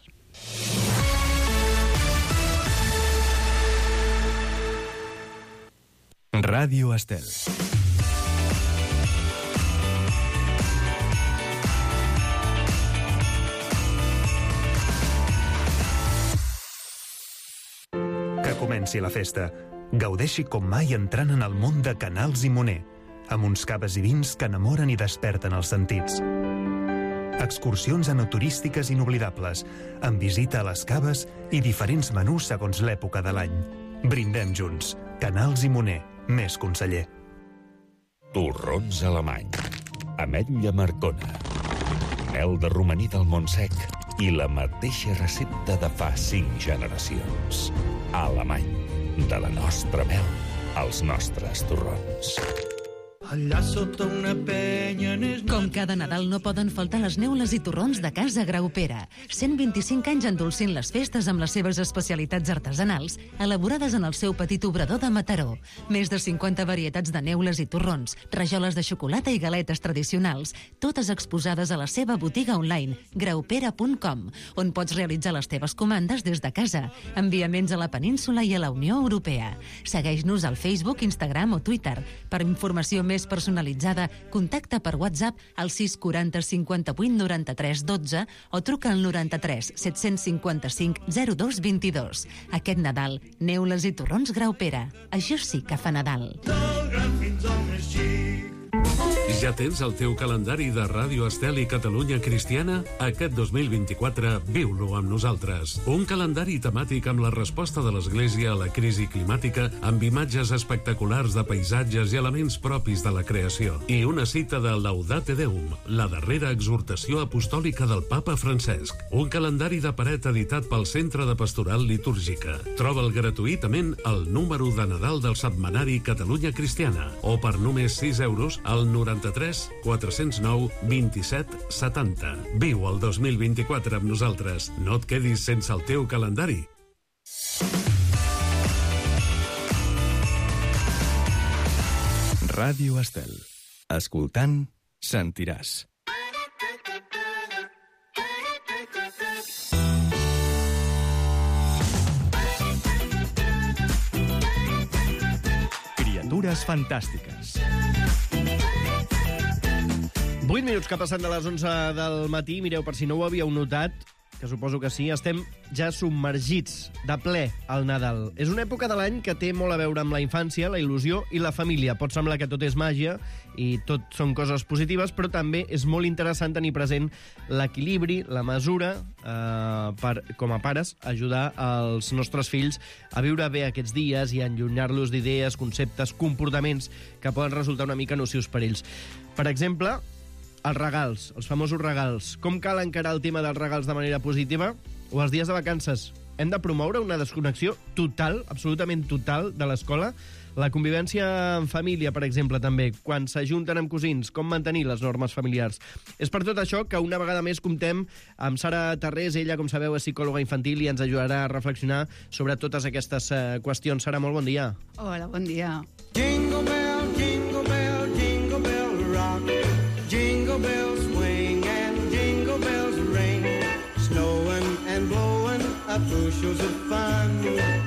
Ràdio Estel. Que comenci la festa. Gaudeixi com mai entrant en el món de Canals i Moner, amb uns caves i vins que enamoren i desperten els sentits. Excursions enoturístiques inoblidables, amb visita a les caves i diferents menús segons l'època de l'any. Brindem junts. Canals i Moner. Més conseller. Torrons alemany. Ametlla Marcona. Mel de romaní del Montsec. I la mateixa recepta de fa cinc generacions. Alemany. De la nostra mel als nostres torrons. Allà sota una penya... Com cada Nadal no poden faltar les neules i torrons de Casa Graupera. cent vint-i-cinc anys endolcint les festes amb les seves especialitats artesanals, elaborades en el seu petit obrador de Mataró. Més de cinquanta varietats de neules i torrons, rajoles de xocolata i galetes tradicionals, totes exposades a la seva botiga online, graupera punt com, on pots realitzar les teves comandes des de casa. Enviaments a la península i a la Unió Europea. Segueix-nos al Facebook, Instagram o Twitter. Per informació més personalitzada, contacta per WhatsApp al sis quaranta cinquanta-vuit noranta-tres dotze o truca al noranta-tres set-cents cinquanta-cinc zero dos vint-i-dos. Aquest Nadal, neules i torrons Graupera. Això sí que fa Nadal. Ja tens el teu calendari de Ràdio Estel i Catalunya Cristiana? Aquest dos mil vint-i-quatre viu-lo amb nosaltres. Un calendari temàtic amb la resposta de l'Església a la crisi climàtica, amb imatges espectaculars de paisatges i elements propis de la creació. I una cita de Laudate Deum, la darrera exhortació apostòlica del Papa Francesc. Un calendari de paret editat pel Centre de Pastoral Litúrgica. Troba'l gratuïtament al número de Nadal del setmanari Catalunya Cristiana o per només sis euros al noranta-tres quatre-cents nou vint-i-set setanta. Viu el dos mil vint-i-quatre amb nosaltres. No et quedis sense el teu calendari. Ràdio Estel. Escoltant, sentiràs. Criatures fantàstiques. vuit minuts que passen de les onze del matí. Mireu, per si no ho havíeu notat, que suposo que sí, estem ja submergits de ple al Nadal. És una època de l'any que té molt a veure amb la infància, la il·lusió i la família. Pot semblar que tot és màgia i tot són coses positives, però també és molt interessant tenir present l'equilibri, la mesura, eh, per, com a pares, ajudar els nostres fills a viure bé aquests dies i a enllunyar-los d'idees, conceptes, comportaments que poden resultar una mica nocius per ells. Per exemple, els regals, els famosos regals. Com cal encarar el tema dels regals de manera positiva? O els dies de vacances? Hem de promoure una desconnexió total, absolutament total, de l'escola? La convivència en família, per exemple, també, quan s'ajunten amb cosins, com mantenir les normes familiars. És per tot això que una vegada més comptem amb Sara Tarrés. Ella, com sabeu, és psicòloga infantil i ens ajudarà a reflexionar sobre totes aquestes eh, qüestions. Sara, molt bon dia. Hola, bon dia. Jingle bell, jingle bell, jingle bell rock. Jingle bells swing and jingle bells ring. Snowing and blowing up bushels of fun.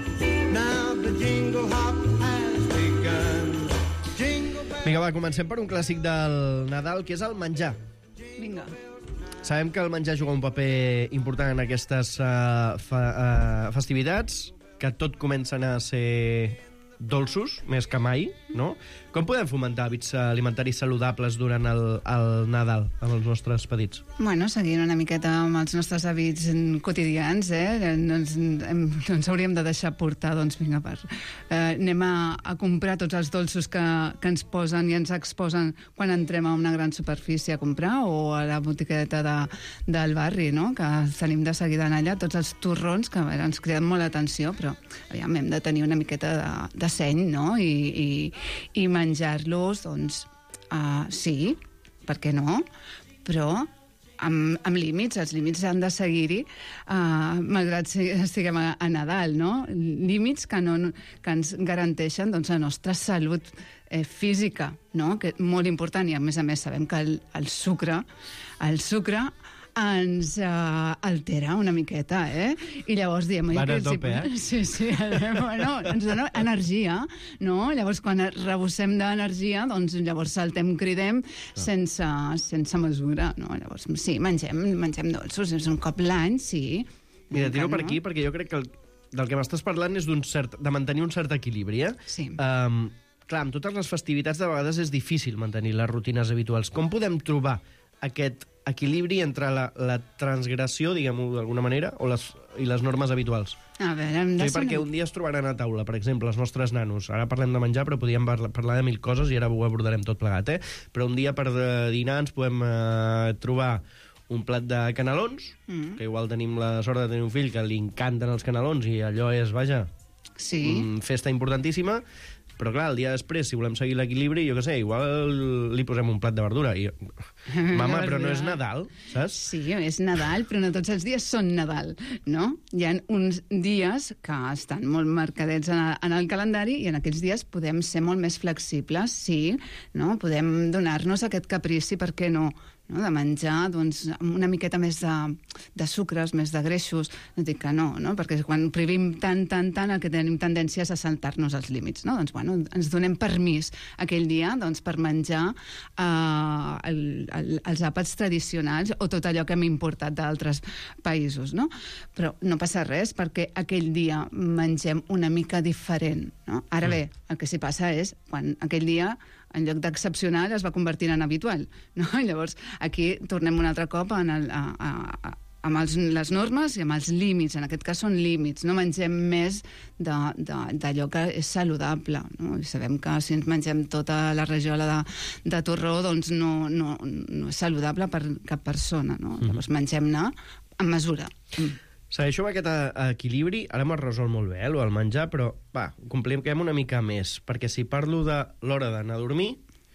Now the jingle hop has begun. Jingle bells... Vinga, va, comencem per un clàssic del Nadal, que és el menjar. Vinga. Sabem que el menjar juga un paper important en aquestes uh, fa, uh, festivitats, que tot comencen a ser dolços, més que mai, no? Com podem fomentar hàbits alimentaris saludables durant el, el Nadal amb els nostres petits? Bueno, seguint una miqueta amb els nostres hàbits quotidians, eh? No ens, hem, no ens hauríem de deixar portar, doncs vinga, per... Eh, anem a, a comprar tots els dolços que, que ens posen i ens exposen quan entrem a una gran superfície a comprar o a la botiqueta de, del barri, no? Que tenim de seguida en allà, tots els torrons, que veure, ens criden molt l'atenció, però aviam, hem de tenir una miqueta de, de seny, no? I, i, i menjar-los, doncs, uh, sí, per què no? Però amb, amb límits, els límits han de seguir-hi, uh, malgrat si estiguem a, a Nadal, no? Límits que, no, que ens garanteixen, doncs, la nostra salut eh, física, no? Que és molt important, i a més a més sabem que el, el sucre, el sucre ens uh, altera una miqueta, eh? I llavors diem... Van a tope, eh? Sí, sí, bueno, ens dona energia, no? Llavors, quan rebossem d'energia, doncs llavors saltem, cridem, sense, sense mesura, no? Llavors, sí, mengem, mengem dolços, és un cop l'any, sí. Mira, tiro per aquí, perquè jo crec que el, del que m'estàs parlant és d'un cert, de mantenir un cert equilibri, eh? Sí. Um, clar, amb totes les festivitats de vegades és difícil mantenir les rutines habituals. Com podem trobar aquest equilibri entre la, la transgressió, diguem-ho d'alguna manera, o les, i les normes habituals? A veure, hem de sí, perquè un dia es trobaran a taula, per exemple, els nostres nanos. Ara parlem de menjar, però podíem parlar, parlar de mil coses i ara ho abordarem tot plegat, eh? Però un dia per dinar ens podem eh, trobar un plat de canelons, mm. que igual tenim la sort de tenir un fill que li encanten els canelons i allò és, vaja, sí. festa importantíssima. Però clar, el dia després, si volem seguir l'equilibri, jo què sé, igual li posem un plat de verdura. I... Mama, però no és Nadal, saps? Sí, és Nadal, però no tots els dies són Nadal, no? Hi ha uns dies que estan molt marcadets en el, en el calendari i en aquells dies podem ser molt més flexibles, sí, no? Podem donar-nos aquest caprici, per què no? No? De menjar doncs, una miqueta més de, de sucres, més de greixos. No dic que no, no? Perquè quan privim tant, tant, tant, el que tenim tendència és a saltar-nos els límits. No? Doncs, bueno, ens donem permís aquell dia doncs, per menjar eh, el, el, els àpats tradicionals o tot allò que hem importat d'altres països. No? Però no passa res perquè aquell dia mengem una mica diferent. No? Ara bé, el que s'hi passa és quan aquell dia en lloc d'excepcional es va convertir en habitual. No? I llavors aquí tornem un altre cop en el, a, a, a, amb els, les normes i amb els límits. En aquest cas són límits. No mengem més d'allò que és saludable. No? I sabem que si ens mengem tota la rajola de, de torró doncs no, no, no és saludable per cap persona. No? Mm. Llavors mengem-ne amb mesura. Mm. Segueixo amb aquest equilibri, ara m'ho has resolt molt bé, eh, el menjar, però va, compliquem una mica més, perquè si parlo de l'hora d'anar a dormir,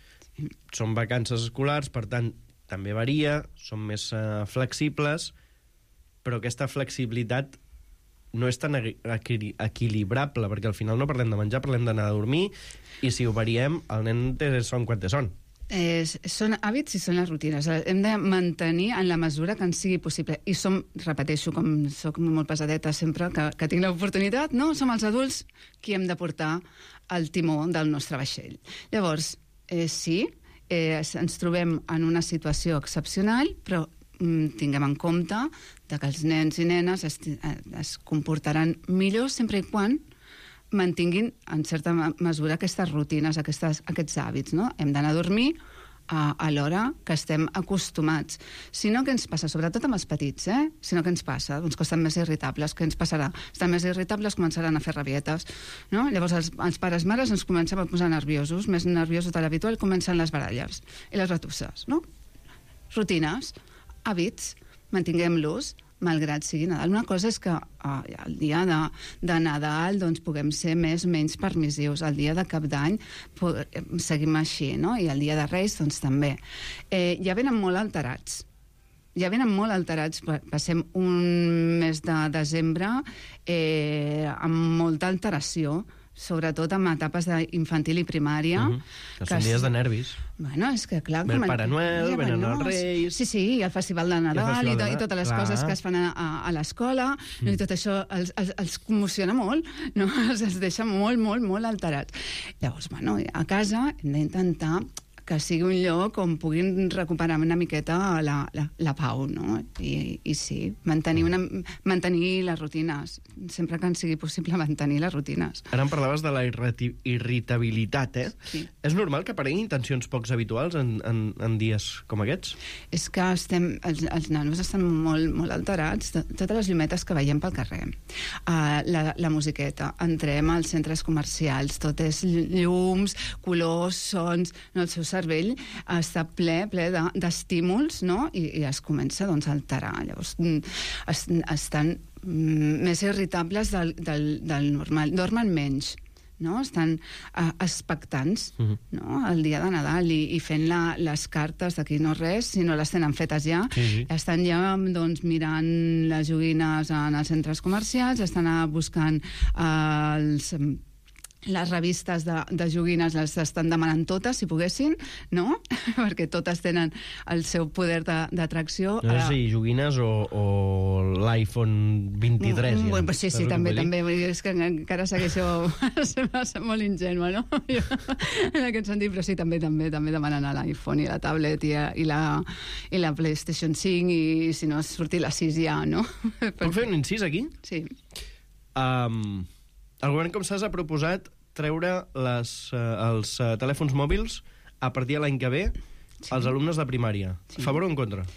són vacances escolars, per tant, també varia, són més uh, flexibles, però aquesta flexibilitat no és tan equi equilibrable, perquè al final no parlem de menjar, parlem d'anar a dormir, i si ho variem, el nen té son quan té son. Eh, són hàbits i són les rutines. Hem de mantenir en la mesura que ens sigui possible. I som, repeteixo, com soc molt pesadeta sempre, que, que tinc l'oportunitat, no? Som els adults qui hem de portar el timó del nostre vaixell. Llavors, eh, sí, eh, ens trobem en una situació excepcional, però mm, tinguem en compte de que els nens i nenes es, es comportaran millor sempre i quan mantinguin en certa mesura aquestes rutines, aquestes, aquests hàbits, no? Hem d'anar a dormir a, a l'hora que estem acostumats. Si no, què ens passa? Sobretot amb els petits, eh? Si no, què ens passa? Doncs que estan més irritables. Què ens passarà? Estan més irritables, començaran a fer rabietes, no? Llavors els, els pares mares ens comencem a posar nerviosos, més nerviosos de l'habitual, comencen les baralles i les batusses, no? Rutines, hàbits, mantinguem-los malgrat sigui Nadal. Una cosa és que uh, el dia de, de Nadal doncs, puguem ser més o menys permissius. El dia de Cap d'Any seguim així, no? I el dia de Reis, doncs també. Eh, ja venen molt alterats. Ja venen molt alterats. Passem un mes de desembre eh, amb molta alteració, sobretot en etapes d'infantil i primària. Uh -huh. Que, que són dies de nervis. Bueno, és que clar... Ve el com Pare Noel, ja, venen els Reis... Sí, sí, el Festival de Nadal i, festival i, to, i totes les clar. coses que es fan a, a, a l'escola, mm. i tot això els, els, els commociona molt, no? Els, els deixa molt, molt, molt alterats. Llavors, bueno, a casa hem d'intentar que sigui un lloc on puguin recuperar una miqueta la, la, la pau, no? I, i sí, mantenir, una, mantenir les rutines. Sempre que ens sigui possible mantenir les rutines. Ara em parlaves de la irriti- irritabilitat, eh? Sí. És normal que apareguin tensions pocs habituals en, en, en dies com aquests? És que estem, els, els nanos estan molt, molt alterats. Totes les llumetes que veiem pel carrer, uh, la, la musiqueta, entrem als centres comercials, tot és llums, colors, sons, no, el seu cervell està ple, ple d'estímuls, no? I, i es comença doncs, a alterar. Llavors es, estan mm, més irritables del, del, del normal. Dormen menys, no? Estan uh, expectants, uh-huh. no? El dia de Nadal i, i fent la, les cartes d'aquí no res, si no les tenen fetes ja, sí, sí. estan ja doncs, mirant les joguines en els centres comercials, estan uh, buscant uh, els... les revistes de, de joguines les estan demanant totes, si poguessin, no? Perquè totes tenen el seu poder d'atracció. No sé si joguines o, o l'iPhone vint-i-tres. Mm, ja. Bueno, sí, sí, també, també. És que encara segueixo molt ingènua, no? Jo, en aquest sentit, però sí, també també també demanen a l'iPhone i la tablet i, i, la, i la PlayStation cinc i si no sortir la sis ja, no? Puc fer un incís aquí? Sí. Um, el govern, com saps, ha proposat treure les, uh, els uh, telèfons mòbils a partir de l'any que ve sí. als alumnes de primària. Sí. A favor o en contra?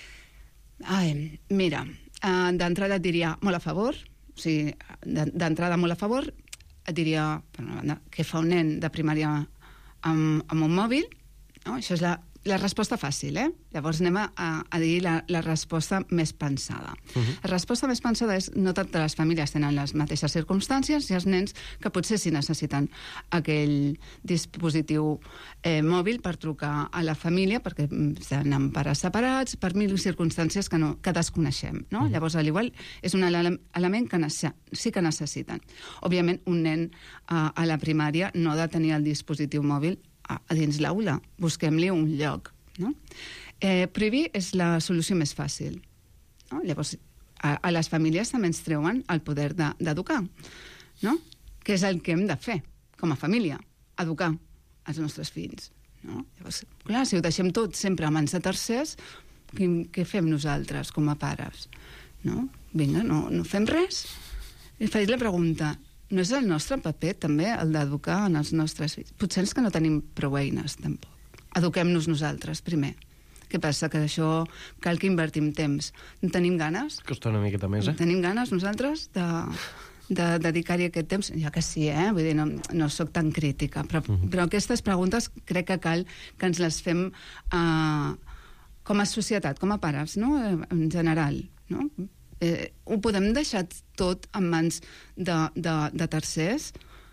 Ai, mira, uh, d'entrada et diria molt a favor, o sigui, d'entrada molt a favor, et diria, per una banda, què fa un nen de primària amb, amb un mòbil? No? Això és la, la resposta fàcil, eh? Llavors anem a, a dir la, la resposta més pensada. Uh-huh. La resposta més pensada és no totes les famílies tenen les mateixes circumstàncies i els nens que potser sí necessiten aquell dispositiu eh, mòbil per trucar a la família perquè estan en pares separats per mil circumstàncies que, no, que desconeixem. No? Uh-huh. Llavors, a l'igual, és un ele element que sí que necessiten. Òbviament, un nen eh, a la primària no ha de tenir el dispositiu mòbil a, a dins l'aula. Busquem-li un lloc. No? Eh, prohibir és la solució més fàcil. No? Llavors, a, a les famílies també ens treuen el poder d'educar. De, no? Què és el que hem de fer com a família? Educar els nostres fills. No? Llavors, clar, si ho deixem tot sempre a mans de tercers, què, què fem nosaltres com a pares? No? Vinga, no, no fem res. I faig la pregunta, no és el nostre paper també el d'educar en els nostres fills? Potser és que no tenim prou eines, tampoc. Eduquem-nos nosaltres, primer. Què passa? Que això cal que invertim temps. No tenim ganes? Costa una miqueta més, eh? Tenim ganes, nosaltres, de, de dedicar-hi aquest temps? Ja que sí, eh? Vull dir, no, no sóc tan crítica, però, uh -huh. però aquestes preguntes crec que cal que ens les fem uh, com a societat, com a pares, no? En general, no? Eh, ho podem deixar tot en mans de, de, de tercers?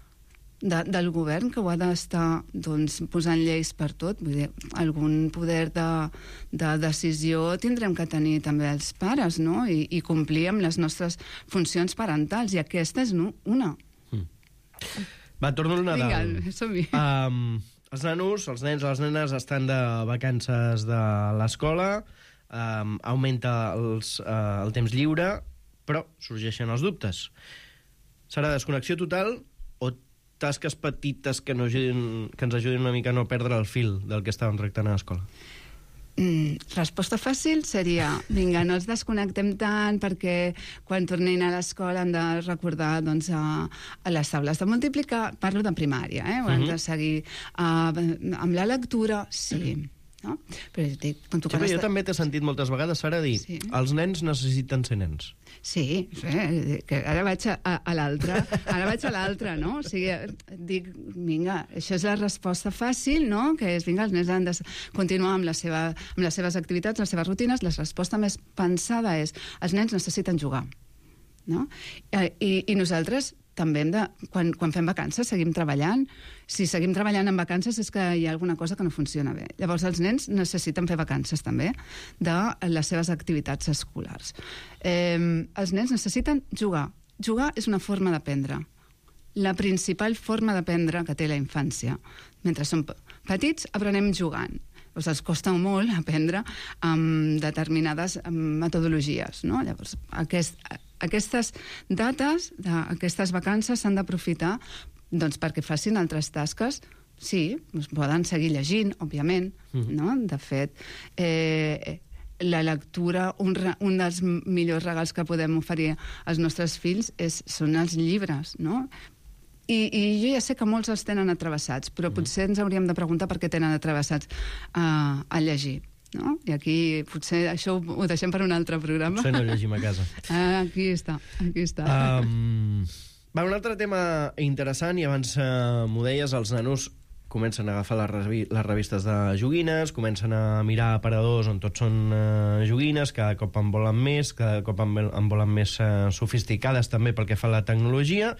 De, del govern, que ho ha d'estar doncs, posant lleis per tot. Vull dir, algun poder de, de decisió tindrem que tenir també els pares, no? I, i complir amb les nostres funcions parentals, i aquesta és no, una. Mm. Va, torno al Nadal. Vinga, som-hi. Um, els nanos, els nens, les nenes estan de vacances de l'escola, um, augmenta els, uh, el temps lliure, però sorgeixen els dubtes. Serà desconnexió total o tasques petites que, no ajudin, que ens ajudin una mica a no perdre el fil del que estàvem tractant a l'escola? Mm, resposta fàcil seria, vinga, no els desconnectem tant perquè quan tornin a l'escola han de recordar doncs, a, a les taules de multiplicar. Parlo de primària, eh? Uh-huh. Han de seguir uh, amb la lectura, sí. no? Però dic, tu sí, però jo està... també t'he sentit moltes vegades, Sara, dir sí. els nens necessiten ser nens. Sí, sí, que ara vaig a, a, a l'altre, ara vaig a l'altre, no? O sigui, dic, vinga, això és la resposta fàcil, no? Que és, vinga, els nens han de continuar amb, la seva, amb les seves activitats, les seves rutines. La resposta més pensada és, els nens necessiten jugar, no? I, i nosaltres també hem de, quan, quan fem vacances, seguim treballant. Si seguim treballant en vacances és que hi ha alguna cosa que no funciona bé. Llavors, els nens necessiten fer vacances, també, de les seves activitats escolars. Eh, els nens necessiten jugar. Jugar és una forma d'aprendre. La principal forma d'aprendre que té la infància. Mentre som petits, aprenem jugant. Doncs els costa molt aprendre amb determinades metodologies, no? Llavors, aquest, aquestes dates, aquestes vacances s'han d'aprofitar doncs, perquè facin altres tasques. Sí, doncs poden seguir llegint, òbviament, mm-hmm. no? De fet, eh, la lectura, un, un dels millors regals que podem oferir als nostres fills és, són els llibres, no? I, I jo ja sé que molts els tenen atravessats, però potser ens hauríem de preguntar per què tenen atravessats uh, a llegir. No? I aquí potser això ho, ho deixem per un altre programa. Potser no llegim a casa. Ah, aquí està, aquí està. Um, va, un altre tema interessant, i abans uh, m'ho deies, els nanos comencen a agafar les, revi les revistes de joguines, comencen a mirar aparadors on tots són uh, joguines, cada cop en volen més, cada cop en, en volen més uh, sofisticades també pel que fa a la tecnologia.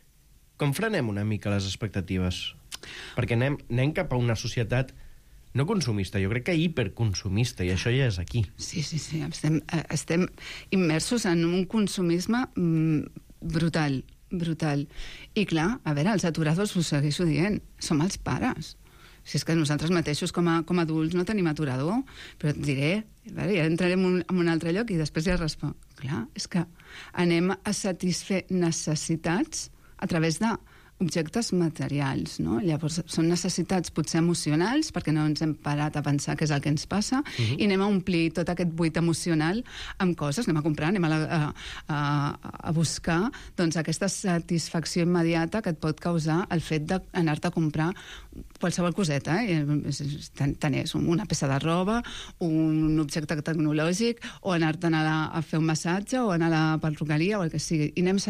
Com frenem una mica les expectatives? Perquè anem, anem cap a una societat no consumista, jo crec que hiperconsumista, i això ja és aquí. Sí, sí, sí. Estem, estem immersos en un consumisme mm, brutal, brutal. I clar, a veure, els aturadors, us segueixo dient, som els pares. Si és que nosaltres mateixos com a, com a adults no tenim aturador, però et diré, a veure, ja entrarem un, en un altre lloc i després ja responc. Clar, és que anem a satisfer necessitats a través d'objectes materials, no? Llavors, són necessitats potser emocionals, perquè no ens hem parat a pensar què és el que ens passa, uh-huh. i anem a omplir tot aquest buit emocional amb coses, anem a comprar, anem a, a, a, a buscar doncs, aquesta satisfacció immediata que et pot causar el fet d'anar-te a comprar qualsevol coseta, eh? tant, tant és una peça de roba, un objecte tecnològic, o anar-te'n a, a fer un massatge, o anar a la perruqueria, o el que sigui. I anem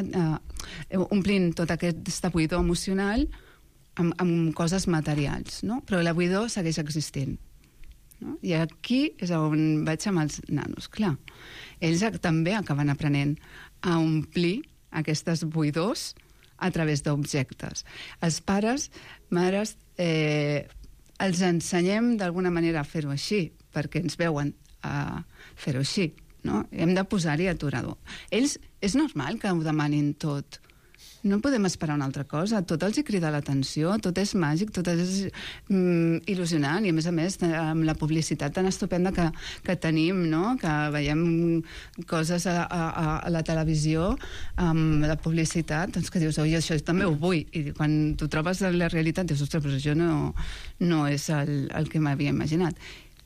uh, omplint tot aquest buidor emocional amb, amb coses materials, no? Però la buidor segueix existint. No? I aquí és on vaig amb els nanos. Clar, ells també acaben aprenent a omplir aquestes buidors a través d'objectes. Els pares, mares, eh, els ensenyem d'alguna manera a fer-ho així, perquè ens veuen a fer-ho així, no? Hem de posar-hi aturador. Ells, és normal que ho demanin tot. No podem esperar una altra cosa. Tot els hi crida l'atenció, tot és màgic, tot és mm, il·lusionant, i a més a més amb la publicitat tan estupenda que, que tenim, no? Que veiem coses a, a, a la televisió amb la publicitat, doncs que dius, oi, això també ho vull, i quan tu trobes la realitat dius, ostres, però això no, no és el, el que m'havia imaginat.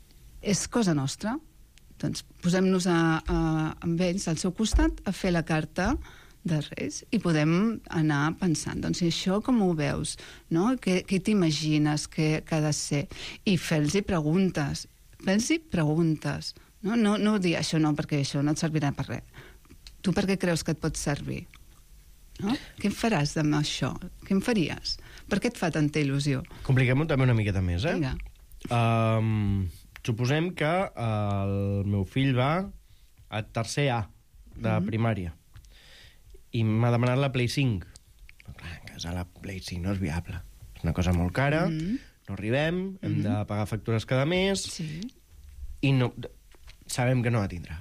És cosa nostra, doncs posem-nos a, a, amb ells al seu costat a fer la carta de res, i podem anar pensant, doncs, i això com ho veus, no? Què, què t'imagines que, que ha de ser? I fer-los preguntes, fer-los preguntes, no? No, no dir això no, perquè això no et servirà per res. Tu per què creus que et pot servir? No? Què en faràs amb això? Què en faries? Per què et fa tanta il·lusió? Compliquem-ho també una miqueta més, eh? Vinga. Um, suposem que el meu fill va a tercer A de mm-hmm. primària, i m'ha demanat la Play cinc. Però clar, en casa la Play cinc no és viable. És una cosa molt cara, mm-hmm. no arribem, hem mm-hmm. de pagar factures cada mes, sí. i no, sabem que no la tindrà.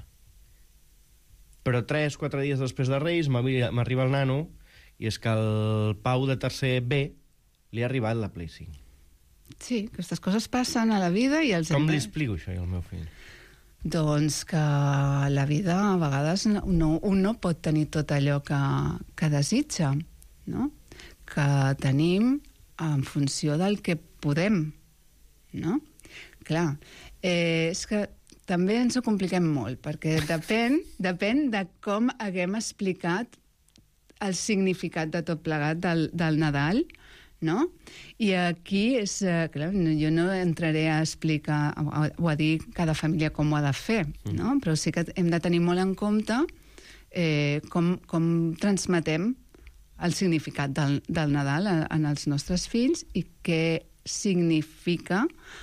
Però tres, quatre dies després de Reis m'arriba el nano, i és que el Pau de tercer B li ha arribat la Play cinc. Sí, aquestes coses passen a la vida i els... Com li explico això al meu fill? Doncs que la vida a vegades no, un no pot tenir tot allò que, que desitja, no? Que tenim en funció del que podem, no? Clar, eh, és que també ens ho compliquem molt, perquè depèn, depèn de com haguem explicat el significat de tot plegat del, del Nadal, no? I aquí és... Eh, clar, jo no entraré a explicar o, o a dir cada família com ho ha de fer, no? Mm. Però sí que hem de tenir molt en compte eh, com, com transmetem el significat del, del Nadal en, en els nostres fills i què significa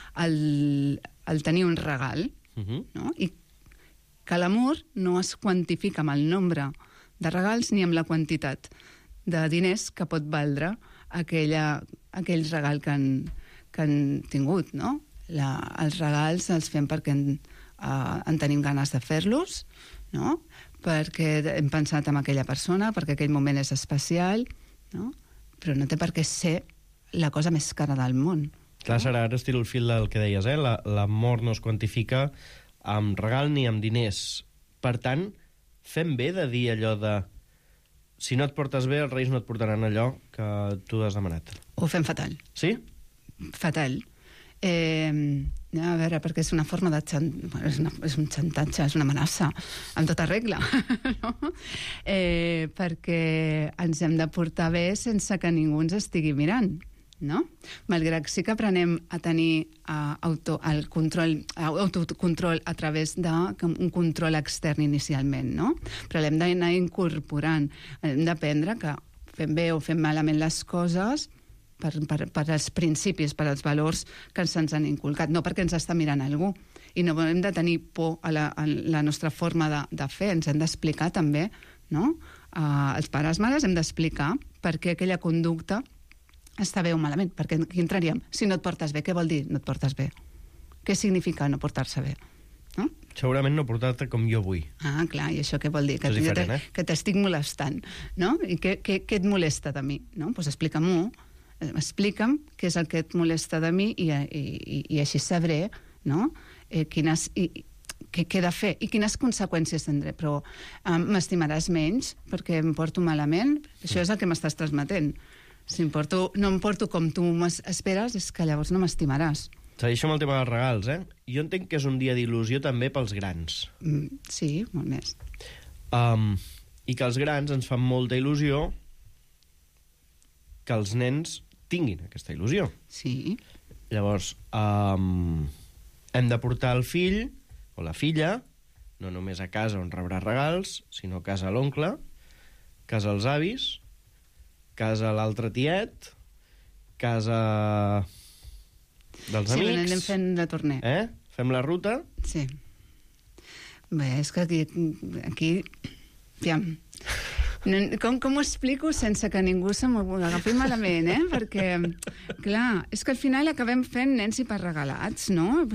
el, el tenir un regal, uh-huh. no? I que l'amor no es quantifica amb el nombre de regals ni amb la quantitat de diners que pot valdre aquella, aquell regal que han, que han tingut, no? La, els regals els fem perquè en, uh, en tenim ganes de fer-los, no? Perquè hem pensat en aquella persona, perquè aquell moment és especial, no? Però no té per què ser la cosa més cara del món. Clar, Sara, ara estiro el fil del que deies, eh? L'amor no es quantifica amb regal ni amb diners. Per tant, fem bé de dir allò de si no et portes bé, els Reis no et portaran allò que tu has demanat. Ho fem fatal. Sí? Fatal. Eh, a veure, perquè és una forma de... És, una, és un xantatge, és una amenaça, en tota regla. no? eh, perquè ens hem de portar bé sense que ningú ens estigui mirant. No? Malgrat sí que aprenem a tenir uh, auto, el control, uh, autocontrol a través d'un control extern inicialment, no? Però l'hem d'anar incorporant. Hem d'aprendre que fem bé o fem malament les coses per, per, per als principis, per als valors que se'ns han inculcat, no perquè ens està mirant algú. I no hem de tenir por a la, a la nostra forma de, de fer, ens hem d'explicar també, no? Uh, els pares, mares, hem d'explicar per què aquella conducta està bé o malament, perquè aquí entraríem. Si no et portes bé, què vol dir no et portes bé? Què significa no portar-se bé? No? Segurament no portar-te com jo vull. Ah, clar, i això què vol dir? Que, diferent, eh? que t'estic molestant, no? I què, què, què et molesta de mi? No? Pues explica-m'ho, explica'm què és el que et molesta de mi i, i, i, i així sabré, no? Eh, quines... I, què he de fer i quines conseqüències tindré, però eh, m'estimaràs menys perquè em porto malament? Això és el que m'estàs transmetent. Si em porto, no em porto com tu esperes, és que llavors no m'estimaràs. Segueixo amb el tema dels regals, eh? Jo entenc que és un dia d'il·lusió també pels grans. Mm, sí, molt més. Um, I que els grans ens fan molta il·lusió que els nens tinguin aquesta il·lusió. Sí. Llavors, um, hem de portar el fill o la filla no només a casa on rebrà regals, sinó a casa l'oncle, casa els avis, casa l'altre tiet, casa dels sí, amics... Sí, anem fent de torner. Eh? Fem la ruta? Sí. Bé, és que aquí... aquí aviam, com, com ho explico sense que ningú se m'agafi malament, eh? Perquè, clar, és que al final acabem fent nens hiperregalats, no?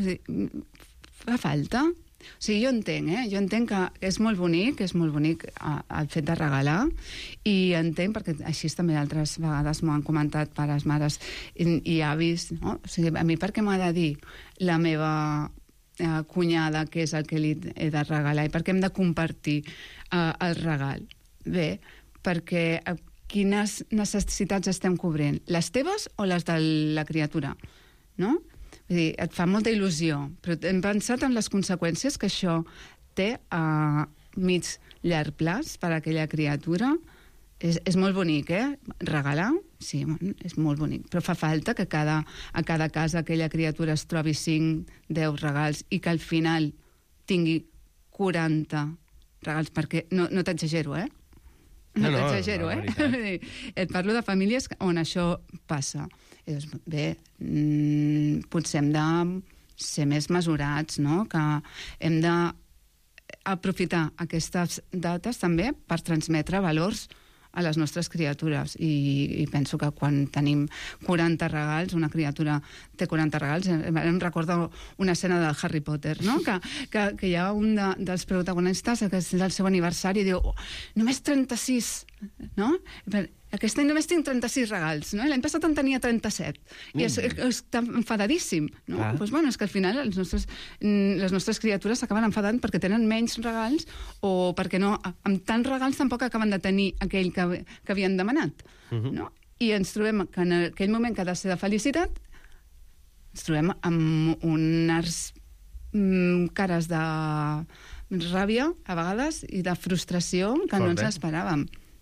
Fa falta. O sigui, jo entenc, eh? Jo entenc que és molt bonic, és molt bonic el fet de regalar, i entenc, perquè així també altres vegades m'ho han comentat pares, mares i, i avis, no? O sigui, a mi per què m'ha de dir la meva eh, cunyada què és el que li he de regalar i per què hem de compartir eh, el regal? Bé, perquè eh, quines necessitats estem cobrint? Les teves o les de la criatura? No? Vull dir, et fa molta il·lusió, però hem pensat en les conseqüències que això té a mig llarg plaç per a aquella criatura. És, és molt bonic, eh? Regalar, sí, és molt bonic, però fa falta que cada, a cada casa aquella criatura es trobi cinc, deu regals i que al final tingui quaranta regals, perquè no, no t'exagero, eh? No, no t'exagero, no, eh? Et parlo de famílies on això passa. I doncs, bé, mmm, potser hem de ser més mesurats, no? Que hem d'aprofitar aquestes dates també per transmetre valors a les nostres criatures, i, i penso que quan tenim quaranta regals, una criatura té quaranta regals, em recordo una escena del Harry Potter, no? que, que, que hi ha un de, dels protagonistes que és el seu aniversari i diu, oh, només trenta-sis, no? Aquest any només tinc trenta-sis regals, no? L'any passat en tenia trenta-set. I és, està enfadadíssim, no? Doncs, pues, bueno, és que al final els nostres, les nostres criatures s'acaben enfadant perquè tenen menys regals o perquè no, amb tants regals tampoc acaben de tenir aquell que, que havien demanat, uh-huh. no? I ens trobem que en aquell moment que ha de ser de felicitat ens trobem amb unes mm, cares de ràbia, a vegades, i de frustració que Fort, no ens esperàvem.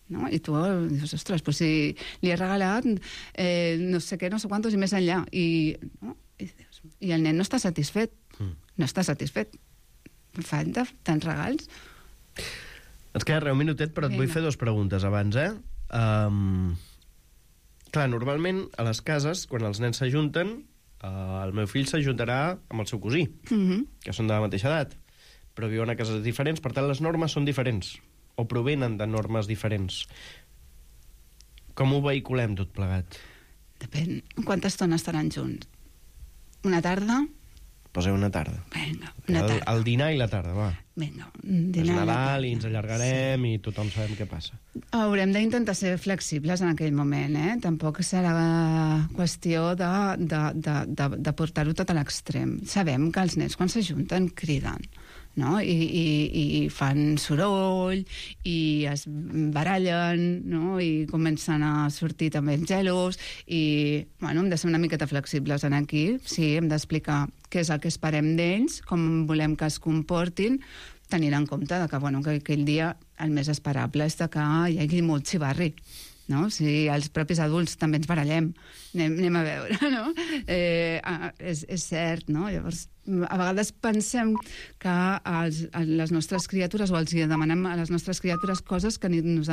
no? I tu dius, ostres, pues si li he regalat eh, no sé què, no sé quantos i més enllà. I, no? I, dius, i el nen no està satisfet. Mm. No està satisfet. Falta tants regals. Ens queda res un minutet, però et Vinga. vull fer dues preguntes abans, eh? Um, clar, normalment a les cases, quan els nens s'ajunten, uh, el meu fill s'ajuntarà amb el seu cosí, Mm-hmm. que són de la mateixa edat, però viuen a cases diferents, per tant les normes són diferents, o provenen de normes diferents. Com ho vehiculem tot plegat? Depèn. Quanta estona estaran junts? Una tarda? Poseu una tarda. Vinga, una el, tarda. el dinar i la tarda, va. Vinga, És Nadal i ens allargarem sí. i tothom sabem què passa. Haurem d'intentar ser flexibles en aquell moment, eh? Tampoc serà qüestió de, de, de, de, de portar-ho tot a l'extrem. Sabem que els nens, quan s'ajunten, criden, no? I, i, i fan soroll, i es barallen, no? I comencen a sortir també els gelos, i, bueno, hem de ser una miqueta flexibles en aquí, sí, hem d'explicar què és el que esperem d'ells, com volem que es comportin, tenint en compte que, bueno, que aquell dia el més esperable és que hi hagi molt xivarri, no? Si els propis adults també ens barallem, anem, anem a veure, no? Eh, és, és cert, no? Llavors, a vegades pensem que els, a les nostres criatures, o els demanem a les nostres criatures coses que ni nosaltres